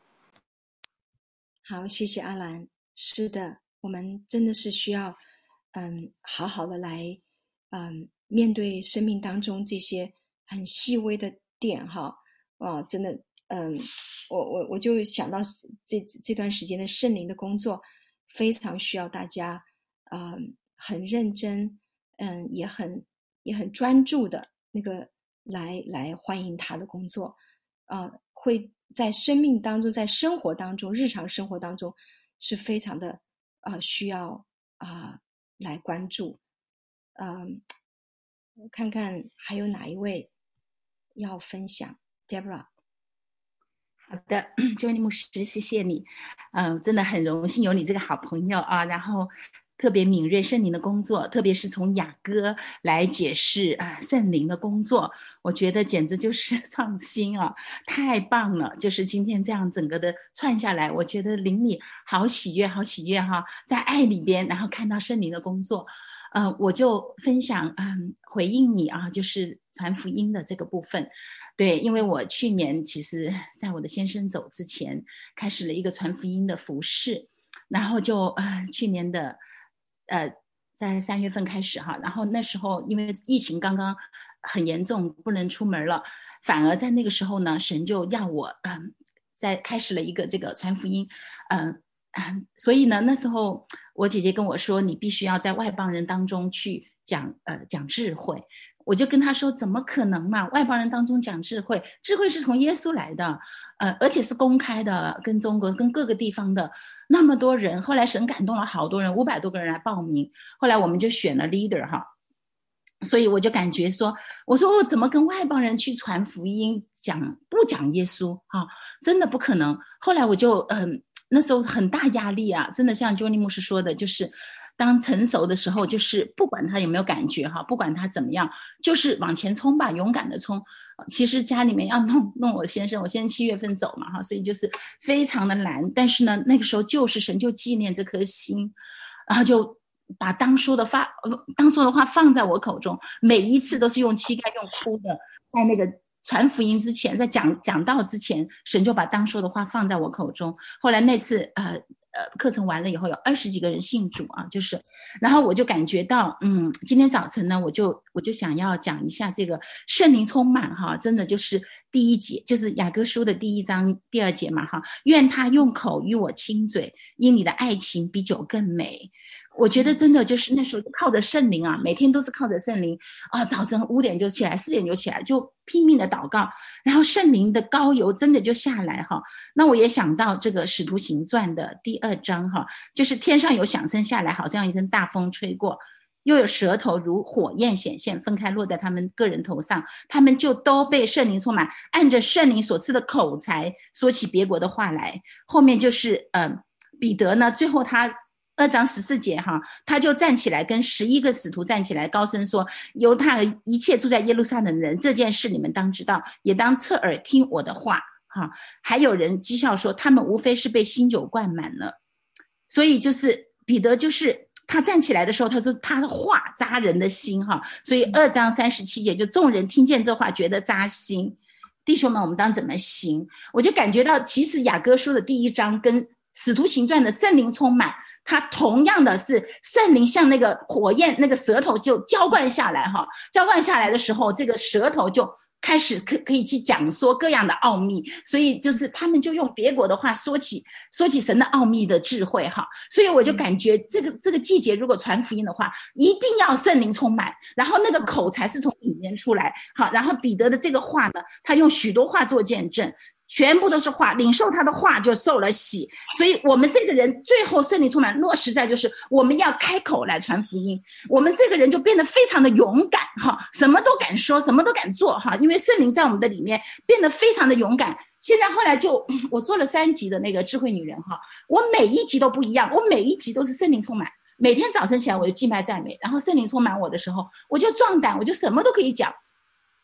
好，谢谢阿兰。是的，我们真的是需要嗯好好的来嗯面对生命当中这些很细微的点哈。哇，真的嗯我我我就想到这这段时间的圣灵的工作非常需要大家嗯很认真嗯也很也很专注的那个来来欢迎他的工作啊、呃，会在生命当中，在生活当中，日常生活当中是非常的啊、呃、需要啊、呃、来关注。嗯，看看还有哪一位要分享 ，Deborah。 好的，Johnny 牧师，谢谢你，嗯、呃，真的很荣幸有你这个好朋友啊，然后特别敏锐圣灵的工作，特别是从雅歌来解释啊圣灵的工作，我觉得简直就是创新啊，太棒了！就是今天这样整个的串下来，我觉得灵里好喜悦，好喜悦哈、啊，在爱里边，然后看到圣灵的工作。呃，我就分享，嗯，回应你啊，就是传福音的这个部分。对，因为我去年其实在我的先生走之前，开始了一个传福音的服事，然后就呃去年的呃在三月份开始哈，然后那时候因为疫情刚刚很严重，不能出门了，反而在那个时候呢，神就要我嗯、呃、在开始了一个这个传福音，嗯、呃。所以呢，那时候我姐姐跟我说，你必须要在外邦人当中去讲呃讲智慧。我就跟她说，怎么可能嘛？外邦人当中讲智慧，智慧是从耶稣来的，呃，而且是公开的，跟中国跟各个地方的那么多人。后来神感动了好多人，五百多个人来报名。后来我们就选了 leader 哈。所以我就感觉说，我说我怎么跟外邦人去传福音，讲不讲耶稣哈、啊，真的不可能。后来我就嗯、呃，那时候很大压力啊，真的像 Johnny 牧师说的，就是当成熟的时候，就是不管他有没有感觉哈，不管他怎么样，就是往前冲吧，勇敢的冲。其实家里面要弄弄我先生，我先生七月份走嘛哈，所以就是非常的难。但是呢，那个时候就是神就纪念这颗心，然后就把当说的话当说的话放在我口中，每一次都是用膝盖用哭的，在那个传福音之前，在讲讲道之前，神就把当说的话放在我口中。后来那次呃呃课程完了以后，有二十几个人信主啊，就是然后我就感觉到嗯今天早晨呢，我就我就想要讲一下这个圣灵充满哈，真的就是第一节，就是雅歌书的第一章第二节嘛哈，愿他用口与我亲嘴，因你的爱情比酒更美。我觉得真的就是那时候靠着圣灵啊，每天都是靠着圣灵啊，早晨五点就起来，四点就起来，就拼命的祷告，然后圣灵的膏油真的就下来哈。那我也想到这个使徒行传的第二章哈，就是天上有响声下来，好像一阵大风吹过，又有舌头如火焰显现，分开落在他们个人头上，他们就都被圣灵充满，按着圣灵所赐的口才说起别国的话来。后面就是呃彼得呢，最后他二章十四节哈，他就站起来跟十一个使徒站起来，高声说：犹太一切住在耶路撒冷的人，这件事你们当知道，也当侧耳听我的话哈。还有人讥笑说，他们无非是被新酒灌满了。所以就是彼得就是他站起来的时候，他说他的话扎人的心哈。所以二章三十七节就众人听见这话觉得扎心，弟兄们我们当怎么行？我就感觉到其实雅歌书的第一章跟使徒行传的圣灵充满，它同样的是圣灵像那个火焰，那个舌头就浇灌下来哈，浇灌下来的时候，这个舌头就开始可可以去讲说各样的奥秘，所以就是他们就用别国的话说起说起神的奥秘的智慧哈，所以我就感觉这个这个季节如果传福音的话，一定要圣灵充满，然后那个口才是从里面出来好，然后彼得的这个话呢，他用许多话做见证。全部都是话，领受他的话就受了洗，所以我们这个人最后圣灵充满落实在就是我们要开口来传福音，我们这个人就变得非常的勇敢哈，什么都敢说，什么都敢做哈，因为圣灵在我们的里面变得非常的勇敢。现在后来就我做了三集的那个智慧女人哈，我每一集都不一样，我每一集都是圣灵充满，每天早晨起来我就敬拜赞美，然后圣灵充满我的时候，我就壮胆，我就什么都可以讲。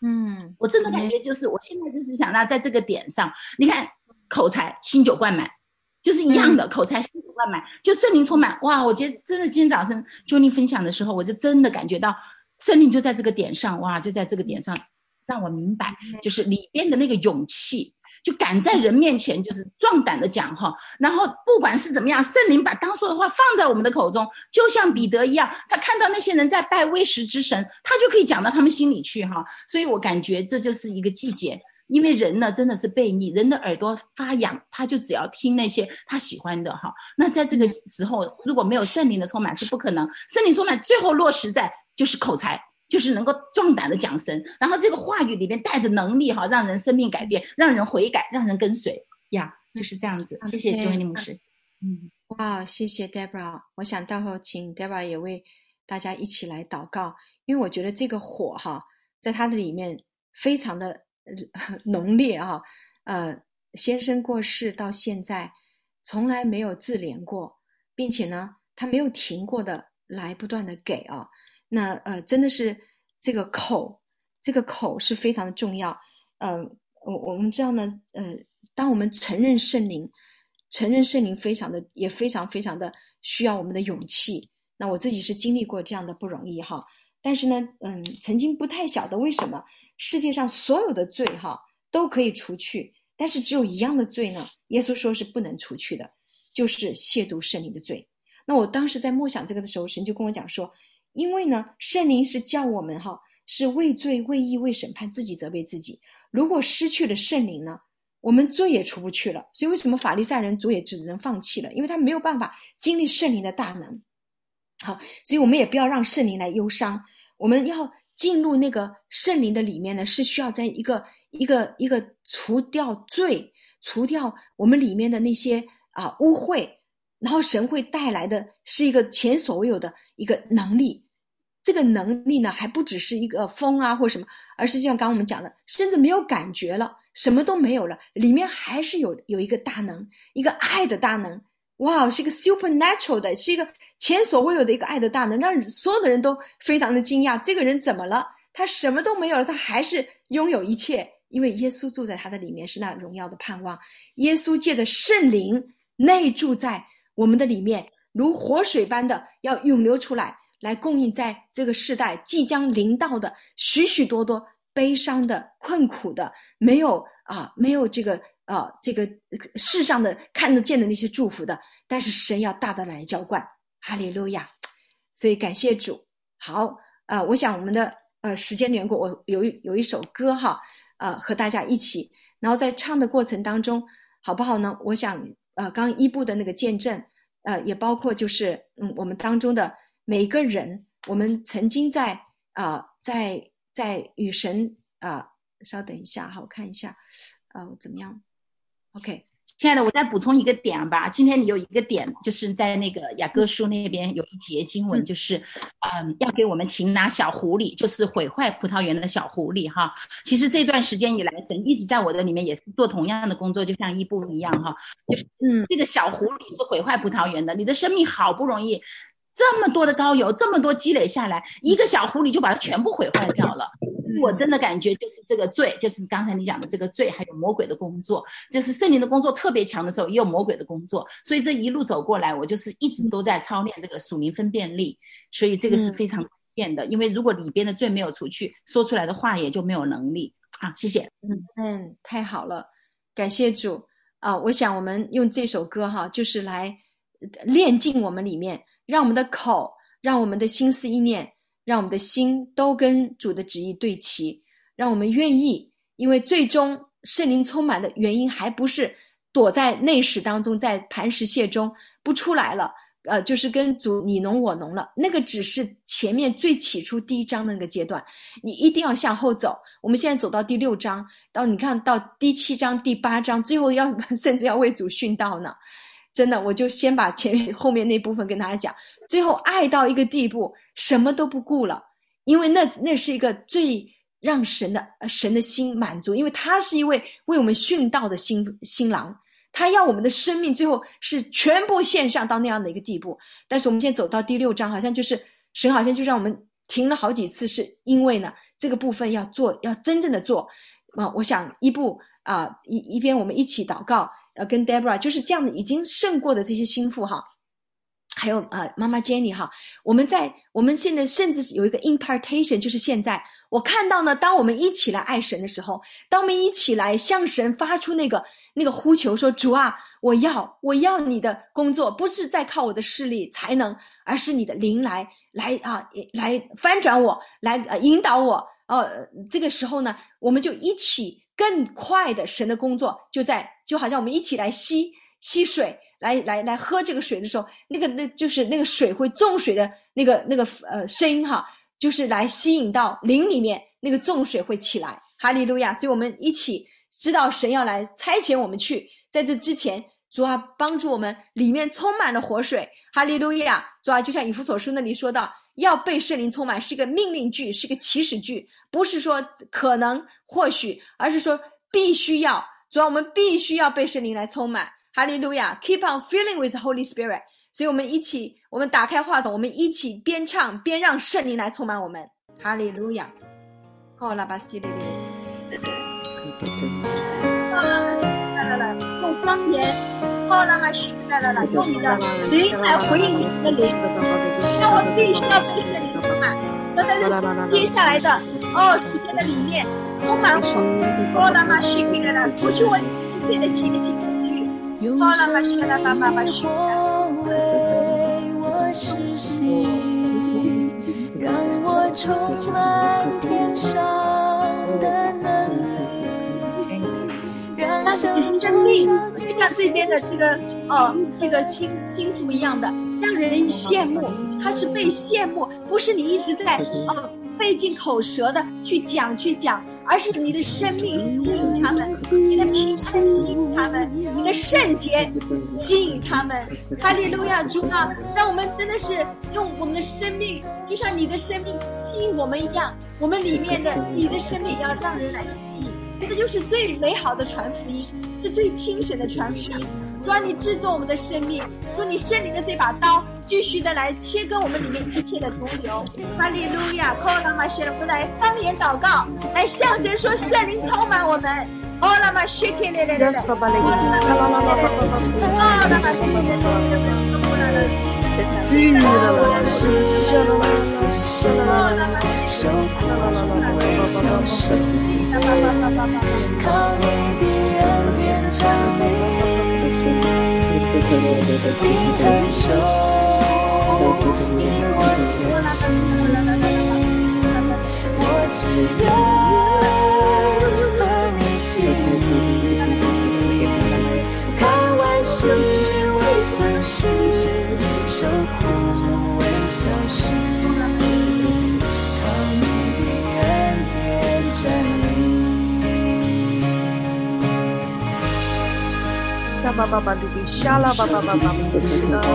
嗯， 我真的感觉就是我现在就是想到在这个点上，你看口才新酒灌满，就是一样的、嗯、口才新酒灌满，就圣灵充满。哇，我觉得真的今天早上 Johnny 分享的时候，我就真的感觉到圣灵就在这个点上，哇，就在这个点上让我明白，就是里边的那个勇气。就敢在人面前就是壮胆的讲哈，然后不管是怎么样，圣灵把当说的话放在我们的口中，就像彼得一样，他看到那些人在拜未识之神，他就可以讲到他们心里去哈。所以我感觉这就是一个季节，因为人呢真的是悖逆，人的耳朵发痒，他就只要听那些他喜欢的哈。那在这个时候，如果没有圣灵的充满是不可能，圣灵充满最后落实在就是口才。就是能够壮胆的讲神，然后这个话语里面带着能力哈，让人生命改变，让人悔改，让人跟随呀，就是这样子。谢谢 Johnny 牧师。 嗯，哇，谢谢 Deborah。我想待会儿请 Deborah 也为大家一起来祷告，因为我觉得这个火哈，在它的里面非常的浓烈哈。呃，先生过世到现在，从来没有自怜过，并且呢，他没有停过的来不断的给啊。那呃，真的是这个口，这个口是非常的重要。呃，我我们知道呢，呃，当我们承认圣灵，承认圣灵非常的，也非常非常的需要我们的勇气。那我自己是经历过这样的不容易哈，但是呢，嗯，曾经不太晓得为什么世界上所有的罪哈都可以除去，但是只有一样的罪呢，耶稣说是不能除去的，就是亵渎圣灵的罪。那我当时在默想这个的时候，神就跟我讲说。因为呢，圣灵是叫我们哈，是为罪、为义、为审判，自己责备自己。如果失去了圣灵呢，我们罪也除不去了。所以为什么法利赛人主也只能放弃了？因为他没有办法经历圣灵的大能。好，所以我们也不要让圣灵来忧伤。我们要进入那个圣灵的里面呢，是需要在一个一个一个除掉罪，除掉我们里面的那些啊污秽。然后神会带来的是一个前所未有的一个能力，这个能力呢还不只是一个风啊或什么，而是就像刚刚我们讲的，甚至没有感觉了，什么都没有了，里面还是有有一个大能，一个爱的大能。哇，是一个 supernatural 的，是一个前所未有的一个爱的大能，让所有的人都非常的惊讶，这个人怎么了？他什么都没有了，他还是拥有一切，因为耶稣住在他的里面，是那荣耀的盼望。耶稣借着圣灵内住在我们的里面，如活水般的要涌流出来，来供应在这个世代即将临到的许许多多悲伤的、困苦的，没有啊，没有这个啊，这个世上的看得见的那些祝福的，但是神要大大来浇灌，哈利路亚！所以感谢主。好，呃，我想我们的呃时间的缘故，我有一有一首歌哈，呃，和大家一起，然后在唱的过程当中，好不好呢？我想。呃，刚刚伊布的那个见证，呃，也包括就是嗯，我们当中的每一个人，我们曾经在啊、呃，在在与神啊、呃，稍等一下哈，我看一下，呃，怎么样 ？OK， 亲爱的，我再补充一个点吧。今天有一个点，就是在那个雅各书那边有一节经文，就是，嗯，要给我们擒拿小狐狸，就是毁坏葡萄园的小狐狸哈。其实这段时间以来，神一直在我的里面也是做同样的工作，就像伊布一样哈，就是嗯，这个小狐狸是毁坏葡萄园的。你的生命好不容易这么多的膏油，这么多积累下来，一个小狐狸就把它全部毁坏掉了。我真的感觉就是这个罪，就是刚才你讲的这个罪，还有魔鬼的工作，就是圣灵的工作特别强的时候，也有魔鬼的工作。所以这一路走过来，我就是一直都在操练这个属灵分辨力，所以这个是非常关键的。因为如果里边的罪没有除去，说出来的话也就没有能力。好，谢谢。 嗯嗯，太好了，感谢主啊！我想我们用这首歌哈，就是来炼净我们里面，让我们的口，让我们的心思意念。让我们的心都跟主的旨意对齐，让我们愿意，因为最终圣灵充满的原因还不是躲在内室当中，在磐石穴中不出来了，呃，就是跟主你侬我侬了，那个只是前面最起初第一章那个阶段，你一定要向后走。我们现在走到第六章，到你看到第七章、第八章，最后要甚至要为主殉道呢。真的，我就先把前面后面那部分跟大家讲，最后爱到一个地步，什么都不顾了，因为那那是一个最让神的神的心满足，因为他是一位为我们殉道的新新郎，他要我们的生命最后是全部献上到那样的一个地步。但是我们现在走到第六章，好像就是神好像就让我们停了好几次，是因为呢， 这个部分要做，要真正的做啊！我想一步啊，一一边我们一起祷告，呃，跟 Deborah 就是这样的已经胜过的这些心腹哈。还有呃，妈妈 Jenny 哈，我们在我们现在甚至有一个 impartation， 就是现在我看到呢，当我们一起来爱神的时候，当我们一起来向神发出那个那个呼求，说主啊，我要我要你的工作，不是在靠我的势力才能，而是你的灵来来啊来翻转我，来、呃、引导我。呃，这个时候呢，我们就一起更快的神的工作就在，就好像我们一起来吸吸水。来来来喝这个水的时候，那个那就是那个水会重水的那个那个呃声音哈，就是来吸引到灵里面，那个重水会起来，哈利路亚！所以我们一起知道神要来差遣我们去，在这之前，主啊帮助我们里面充满了活水，哈利路亚！主啊，就像以弗所书那里说到，要被圣灵充满是个命令句，是个祈使句，不是说可能或许，而是说必须要。主啊，我们必须要被圣灵来充满。哈利路亚 ，Keep on filling with the Holy Spirit。所以我们一起，我们打开话筒，我们一起边唱边让圣灵来充满我们。哈利路亚！好啦，巴西利利，来来来，用方言，好啦嘛，来来来，用你的灵来回应你的灵。那我必须要被圣灵充满。那在这接下来的哦时间的里面，充满我，好啦嘛，是来来，不去问一切的心的情绪。用生命火为我实行，让我充满天上的能力，让生命就像这边的这个哦，这个心心腹一样的，让人羡慕。他是被羡慕，不是你一直在哦费尽口舌的去讲去讲。而是你的生命吸引他们，你的平安吸引他们，你的圣洁吸引他们。哈利路亚，主啊，让我们真的是用我们的生命，就像你的生命吸引我们一样，我们里面的你的生命要让人来吸引。这就是最美好的传福音，是最清神的传福音。主啊，你制作我们的生命，用你圣灵的这把刀，继续的来切割我们里面一切的毒瘤。哈利路亚！靠拉玛谢，我们来方言祷告，来向神说，圣灵充满我们。哦，拉玛谢克嘞嘞嘞，哦，拉玛谢克嘞嘞靠你的恩典站立。你很手引我前行，我只愿和你行，看万事为损失，受苦为小事，靠你的恩典站立。 巴巴巴哩哩，沙啦巴巴巴巴，是的。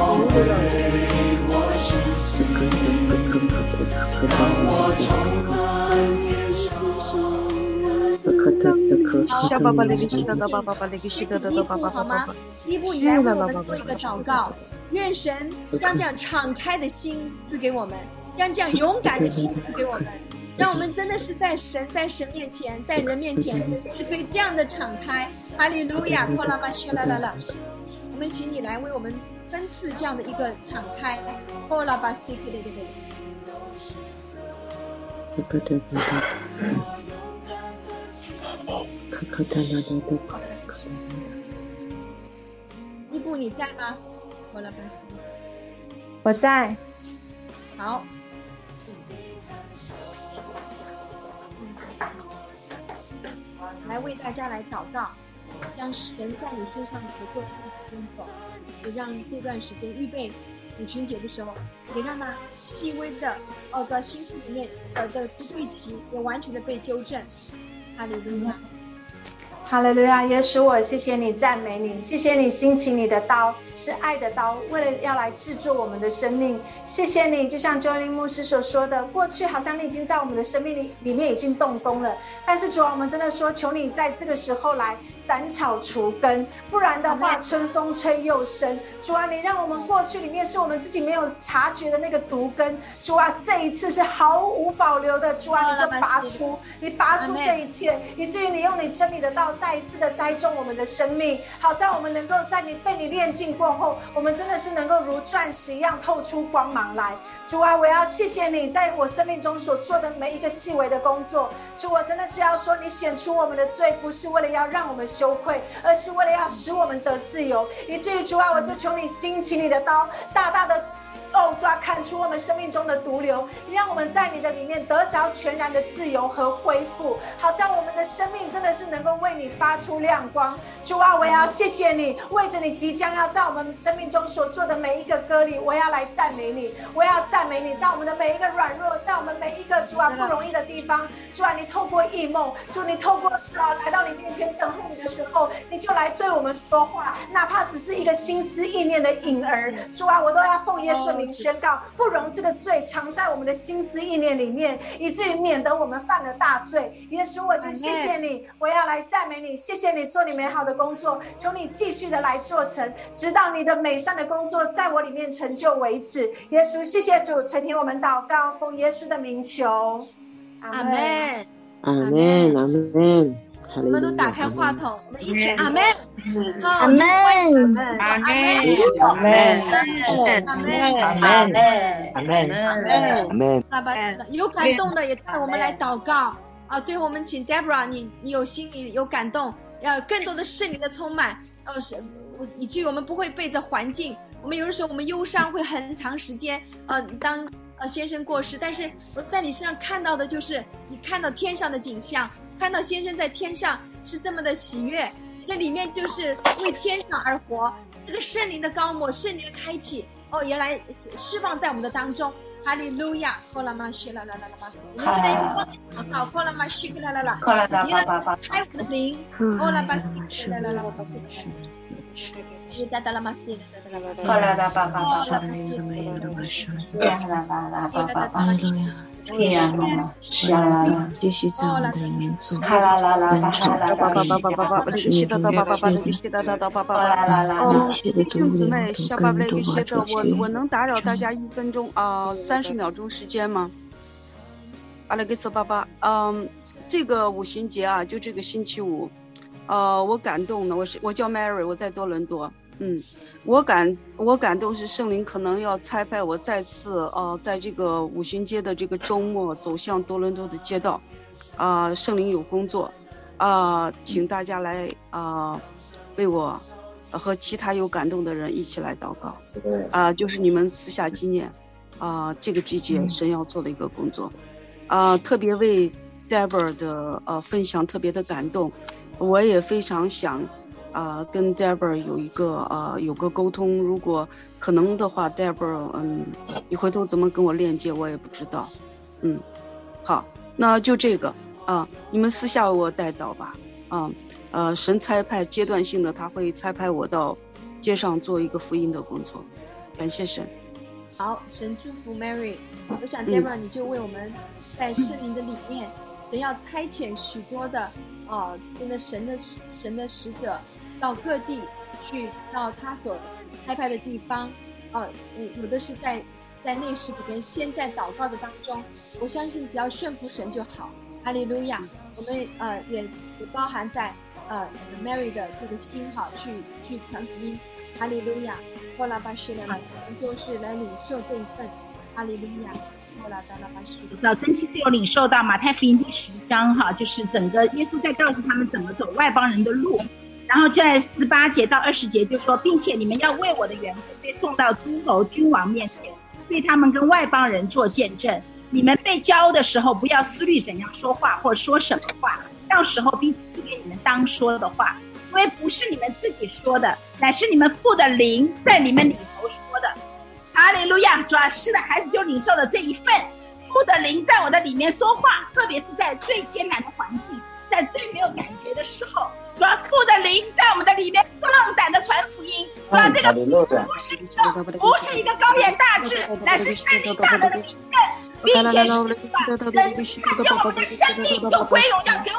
沙巴巴哩哩，是的的巴巴巴哩哩，是的的的巴巴巴巴。 第一步，你来为我们做一个祷告，愿神将这样敞开的心赐给我们，将这样勇敢的心赐给我们。让我们真的是在神在神面前，在人面前是可以这样的敞开。哈利路亚！扩拉玛谢啦啦啦！我们请你来为我们分赐这样的一个敞开。扩拉巴西克嘞嘞嘞。伊布你在吗？扩拉巴西。 我在。 好。来为大家来祷告，让神在你身上所做的工作，也让这段时间预备母亲节的时候，也让那细微的哦的心思里面呃的不对齐也完全的被纠正。哈利路亚。 哈利路亚，耶稣，我谢谢你，赞美你，谢谢你兴起你的刀，是爱的刀，为了要来制作我们的生命。谢谢你，就像 Johnny 牧师所说的，过去好像你已经在我们的生命里里面已经动工了，但是主啊，我们真的说，求你在这个时候来斩草除根，不然的话春风吹又生。主啊，你让我们过去里面是我们自己没有察觉的那个毒根，主啊，这一次是毫无保留的，主啊，你就拔出，你拔出这一切，以至于你用你真理的道再一次的栽种我们的生命，好在我们能够在你被你炼净过后，我们真的是能够如钻石一样透出光芒来。主啊，我要谢谢你在我生命中所做的每一个细微的工作。主，我真的是要说，你显出我们的罪，不是为了要让我们羞愧，而是为了要使我们得自由。以至于主啊，我就求你兴起你的刀，大大的哦，主啊，砍除我们生命中的毒瘤，让我们在你的里面得着全然的自由和恢复，好叫我们的生命真的是能够为你发出亮光。主啊，我要谢谢你，为着你即将要在我们生命中所做的每一个歌里，我要来赞美你，我要赞美你，在我们的每一个软弱，在我们每一个主啊不容易的地方，主啊，你透过异梦，主你透过啊来到你面前等候你的时候，你就来对我们说话，哪怕只是一个心思意念的影儿，主啊，我都要奉耶稣名宣告，不容这个罪藏在我们的心思意念里面，以至于免得我们犯了大罪。耶稣，我就谢谢你，我要来赞美你，谢谢你做你美好的工作，求你继续的来做成，直到你的美善的工作在我里面成就为止。耶稣，谢谢主垂听我们祷告，奉耶稣的名求，阿门， 阿门，阿门。 我们都打开话筒，我们一起阿门， 阿门， 阿门， 阿门， 阿门， 阿门， 阿门，阿门。 爸爸，有感动的也带我们来祷告啊！最后我们请 Deborah， 你你有心里有感动，要有更多的圣灵的充满，呃，是以至于我们不会被这环境，我们有的时候我们忧伤会很长时间，呃，当呃先生过世，但是我在你身上看到的就是你看到天上的景象，看到先生在天上是这么的喜悦，这里面就是为天上而活，这个圣灵的高抹，圣灵的开启，哦，也来释放在我们的当中。哈利路亚！科拉玛西啦啦啦啦嘛，我们现在用好，科拉玛西啦啦啦， 科拉达巴巴巴， 开我们的灵，科拉玛西啦啦啦啦，哒哒啦玛西， 科拉达巴巴巴，科拉达巴巴巴，对呀，是啊， 继续在我们的里面做， 哈啦啦啦，巴哈啦巴巴巴巴巴巴，西哒哒巴巴巴，西哒哒哒巴巴巴。哦，弟兄姊妹，小巴布雷给写的，我我能打扰大家一分钟啊，三十秒钟时间吗？阿拉给策爸爸，嗯，这个五旬节啊，就这个星期五，呃，我感动呢，我是我叫 Mary， 我在多伦多。嗯，我感我感动是圣灵可能要差派我再次呃，在这个五旬节的这个周末走向多伦多的街道，啊、呃，圣灵有工作，啊、呃，请大家来啊、呃，为我、呃、和其他有感动的人一起来祷告，啊、呃，就是你们私下纪念啊、呃，这个季节神要做的一个工作，啊、呃，特别为 Deborah 的呃分享特别的感动，我也非常想。啊、呃，跟 Deborah 有一个呃有个沟通，如果可能的话 ，Deborah， 嗯，你回头怎么跟我链接，我也不知道，嗯，好，那就这个啊、呃，你们私下为我带祷吧，啊、呃，呃，神差派阶段性的，他会差派我到街上做一个福音的工作，感谢神。 好，神祝福 Mary， 我想 Deborah、嗯、你就为我们在圣灵的里面，神要差遣许多的。哦，真的神的神的使者到各地去，到他所差派的地方，哦，有的是在在内室里边，先在祷告的当中，我相信只要顺服神就好。哈利路亚！我们呃也也包含在呃 Mary 的这个心哈，去去传福音。哈利路亚！后来巴士的我们就是来领受这一份。哈利路亚！ 早晨其实有领受到马太福音第十章哈，就是整个耶稣在告诉他们怎么走外邦人的路，然后在十八节到二十节就说，并且你们要为我的缘故被送到诸侯君王面前，对他们跟外邦人做见证。你们被教的时候，不要思虑怎样说话或说什么话，到时候彼此赐给你们当说的话，因为不是你们自己说的，乃是你们父的灵在你们里头说的。哈利路亚！主啊，是的，孩子就领受了这一份父的灵在我的里面说话，特别是在最艰难的环境，在最没有感觉的时候，主啊，父的灵在我们的里面不浪胆的传福音。主啊，这个不是一个不是一个高远大志，乃是圣灵大能的凭证，并且是把人看见我们的生命就归荣耀给我们天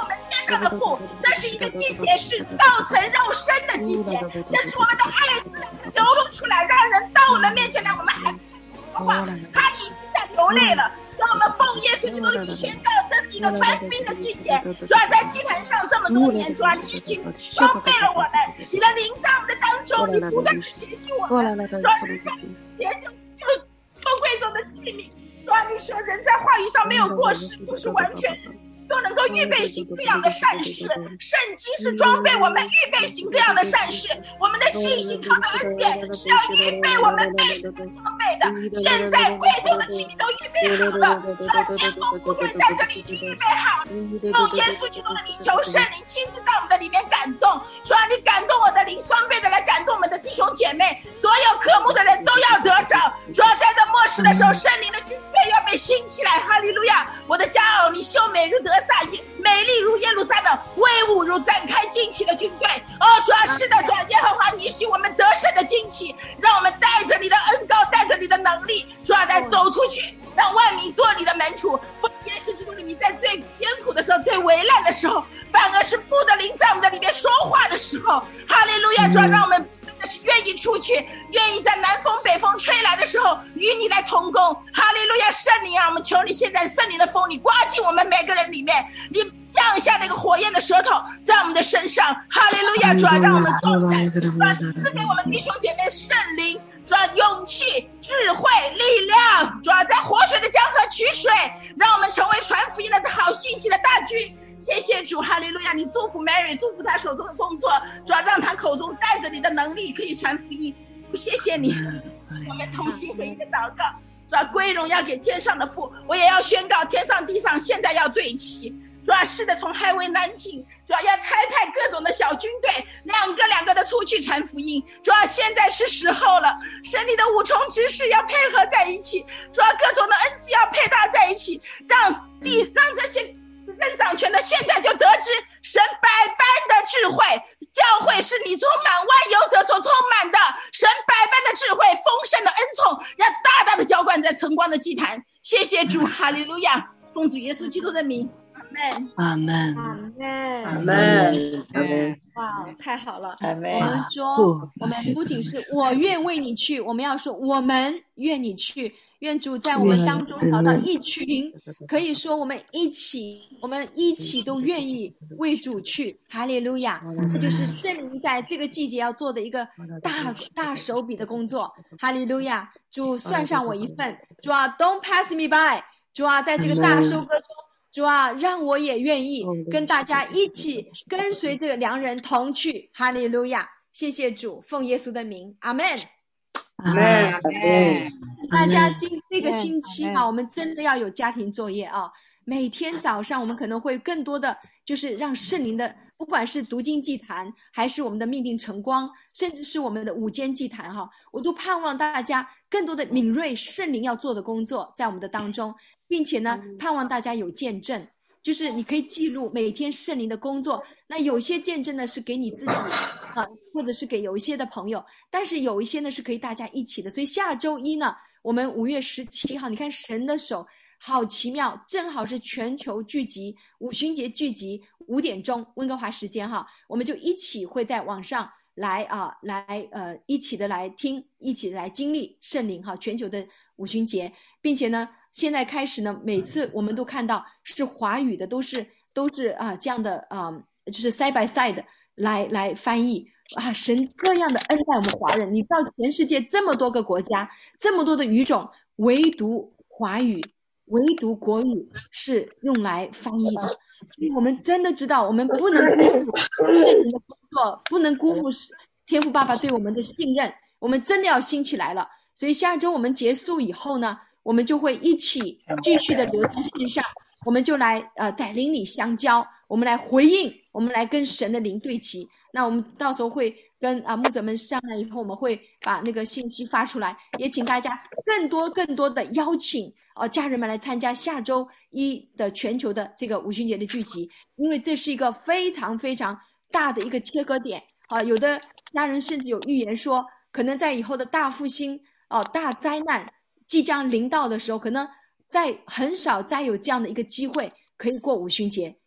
上的父，这是一个季节，是道成肉身的季节，这是我们的爱子流露出来，让人到我们面前来，我们还说话，他已经在流泪了。让我们奉耶稣基督的名宣告，这是一个传福音的季节。主要在祭坛上这么多年，主要你已经装备了我们，你的灵在我们的当中，你不断的洁净我们，主要你在洁净就就贵重的器皿。主要你说人在话语上没有过失，就是完全人。都能够预备行各样的善事，圣经是装备我们预备行各样的善事。我们的信心靠着恩典是要预备我们被神装备的。现在贵重的器皿都预备好了，主要先锋部队在这里已经预备好了。用耶稣基督的名求圣灵亲自到我们的里面感动，主要你感动我的灵，双倍的来感动我们的弟兄姐妹，所有渴慕的人都要得着。主要在这末世的时候，圣灵的军队要被兴起来，哈利路亚！我的佳偶，你秀美如得撒，美丽如耶路撒冷，威武如展开旌旗的军队。哦，主要是的，主要耶和华，你许我们得胜的旌旗，让我们带着你的恩膏，带着你的能力，主要来走出去，让万民做你的门徒。奉耶稣基督的名，在最艰苦的时候，最危难的时候，反而是父的灵在我们的里面说话的时候，哈利路亚！主要让我们愿意出去，愿意在南风北风吹来的时候与你来同工。哈利路亚！圣灵啊，我们求你现在圣灵的风你刮进我们每个人里面，你降下那个火焰的舌头在我们的身上。哈利路亚！主要让我们动起来，主要赐给我们弟兄姐妹圣灵，主要勇气、智慧、力量，主要在活水的江河取水，让我们成为传福音的好信息的大军。谢谢主，哈利路亚！你祝福 Mary， 祝福他手中的工作，主要让他口中带着你的能力可以传福音。谢谢你，我们同心合一的祷告，主要归荣耀给天上的父。我也要宣告，天上地上现在要对齐。主要是的，从海为南庭，主要要差派各种的小军队，两个两个的出去传福音。主要现在是时候了，神里的五重执事要配合在一起，主要各种的恩赐要配搭在一起，让地让这些执政掌权的现在就得知神百般的智慧，教会是你充满万有者所充满的，神百般的智慧，丰盛的恩宠要大大的浇灌在晨光的祭坛。谢谢主，哈利路亚！奉主耶稣基督的名，阿门， 阿门， 阿门， 阿门，阿门。 哇，太好了！ 阿门。 我们说，我们不仅是我愿为你去，我们要说我们愿你去。愿主在我们当中找到一群，可以说我们一起，我们一起都愿意为主去。哈利路亚！这就是圣灵在这个季节要做的一个大大手笔的工作。哈利路亚！主算上我一份，主啊 ，Don't pass me by。主啊，在这个大收割中，主啊，让我也愿意跟大家一起跟随这个良人同去。哈利路亚！谢谢主，奉耶稣的名，阿门。 阿门，阿门。 大家今这个星期啊，我们真的要有家庭作业啊。每天早上我们可能会更多的就是让圣灵的，不管是读经祭坛，还是我们的命定晨光，甚至是我们的午间祭坛哈，我都盼望大家更多的敏锐圣灵要做的工作在我们的当中，并且呢，盼望大家有见证。就是你可以记录每天圣灵的工作，那有些见证呢是给你自己啊，或者是给有一些的朋友，但是有一些呢是可以大家一起的。所以下周一呢，我们五月十七号，你看神的手好奇妙，正好是全球聚集五旬节聚集五点钟温哥华时间哈，我们就一起会在网上来啊来呃一起的来听，一起的来经历圣灵哈全球的五旬节，并且呢。现在开始呢，每次我们都看到是华语的，都是都是啊、呃、这样的啊、呃，就是 side by side 来来翻译啊，神这样的恩待我们华人。你知道全世界这么多个国家，这么多的语种，唯独华语，唯独国语是用来翻译的。所以我们真的知道，我们不能辜负圣灵的工作，不能辜负天父爸爸对我们的信任，我们真的要兴起来了。所以下周我们结束以后呢，我们就会一起继续的留在线上，我们就来呃在灵里相交，我们来回应，我们来跟神的灵对齐。那我们到时候会跟啊、呃、牧者们商量以后，我们会把那个信息发出来，也请大家更多更多的邀请呃家人们来参加下周一的全球的这个五旬节的聚集，因为这是一个非常非常大的一个切割点啊、呃。有的家人甚至有预言说，可能在以后的大复兴哦、呃、大灾难即将临到的时候，可能在很少再有这样的一个机会可以过五旬节，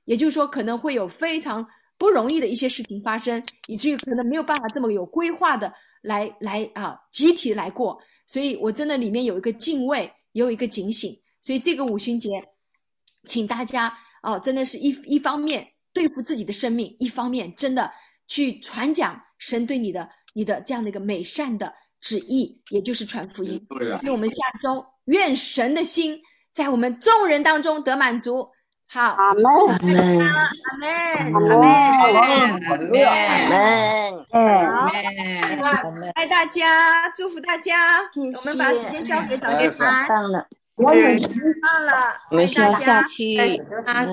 也就是说可能会有非常不容易的一些事情发生，以至于可能没有办法这么有规划的来来啊集体来过。所以我真的里面有一个敬畏，也有一个警醒。所以这个五旬节请大家哦，真的是一一方面对付自己的生命，一方面真的去传讲神对你的你的这样的一个美善的旨意，也就是传福音。所以我们下周愿神的心在我们众人当中得满足。好，阿门，阿门，阿门，阿门，阿门，阿门，爱大家，祝福大家。我们把时间交给早点谈， 上了， 我们上了， 我们需要下去。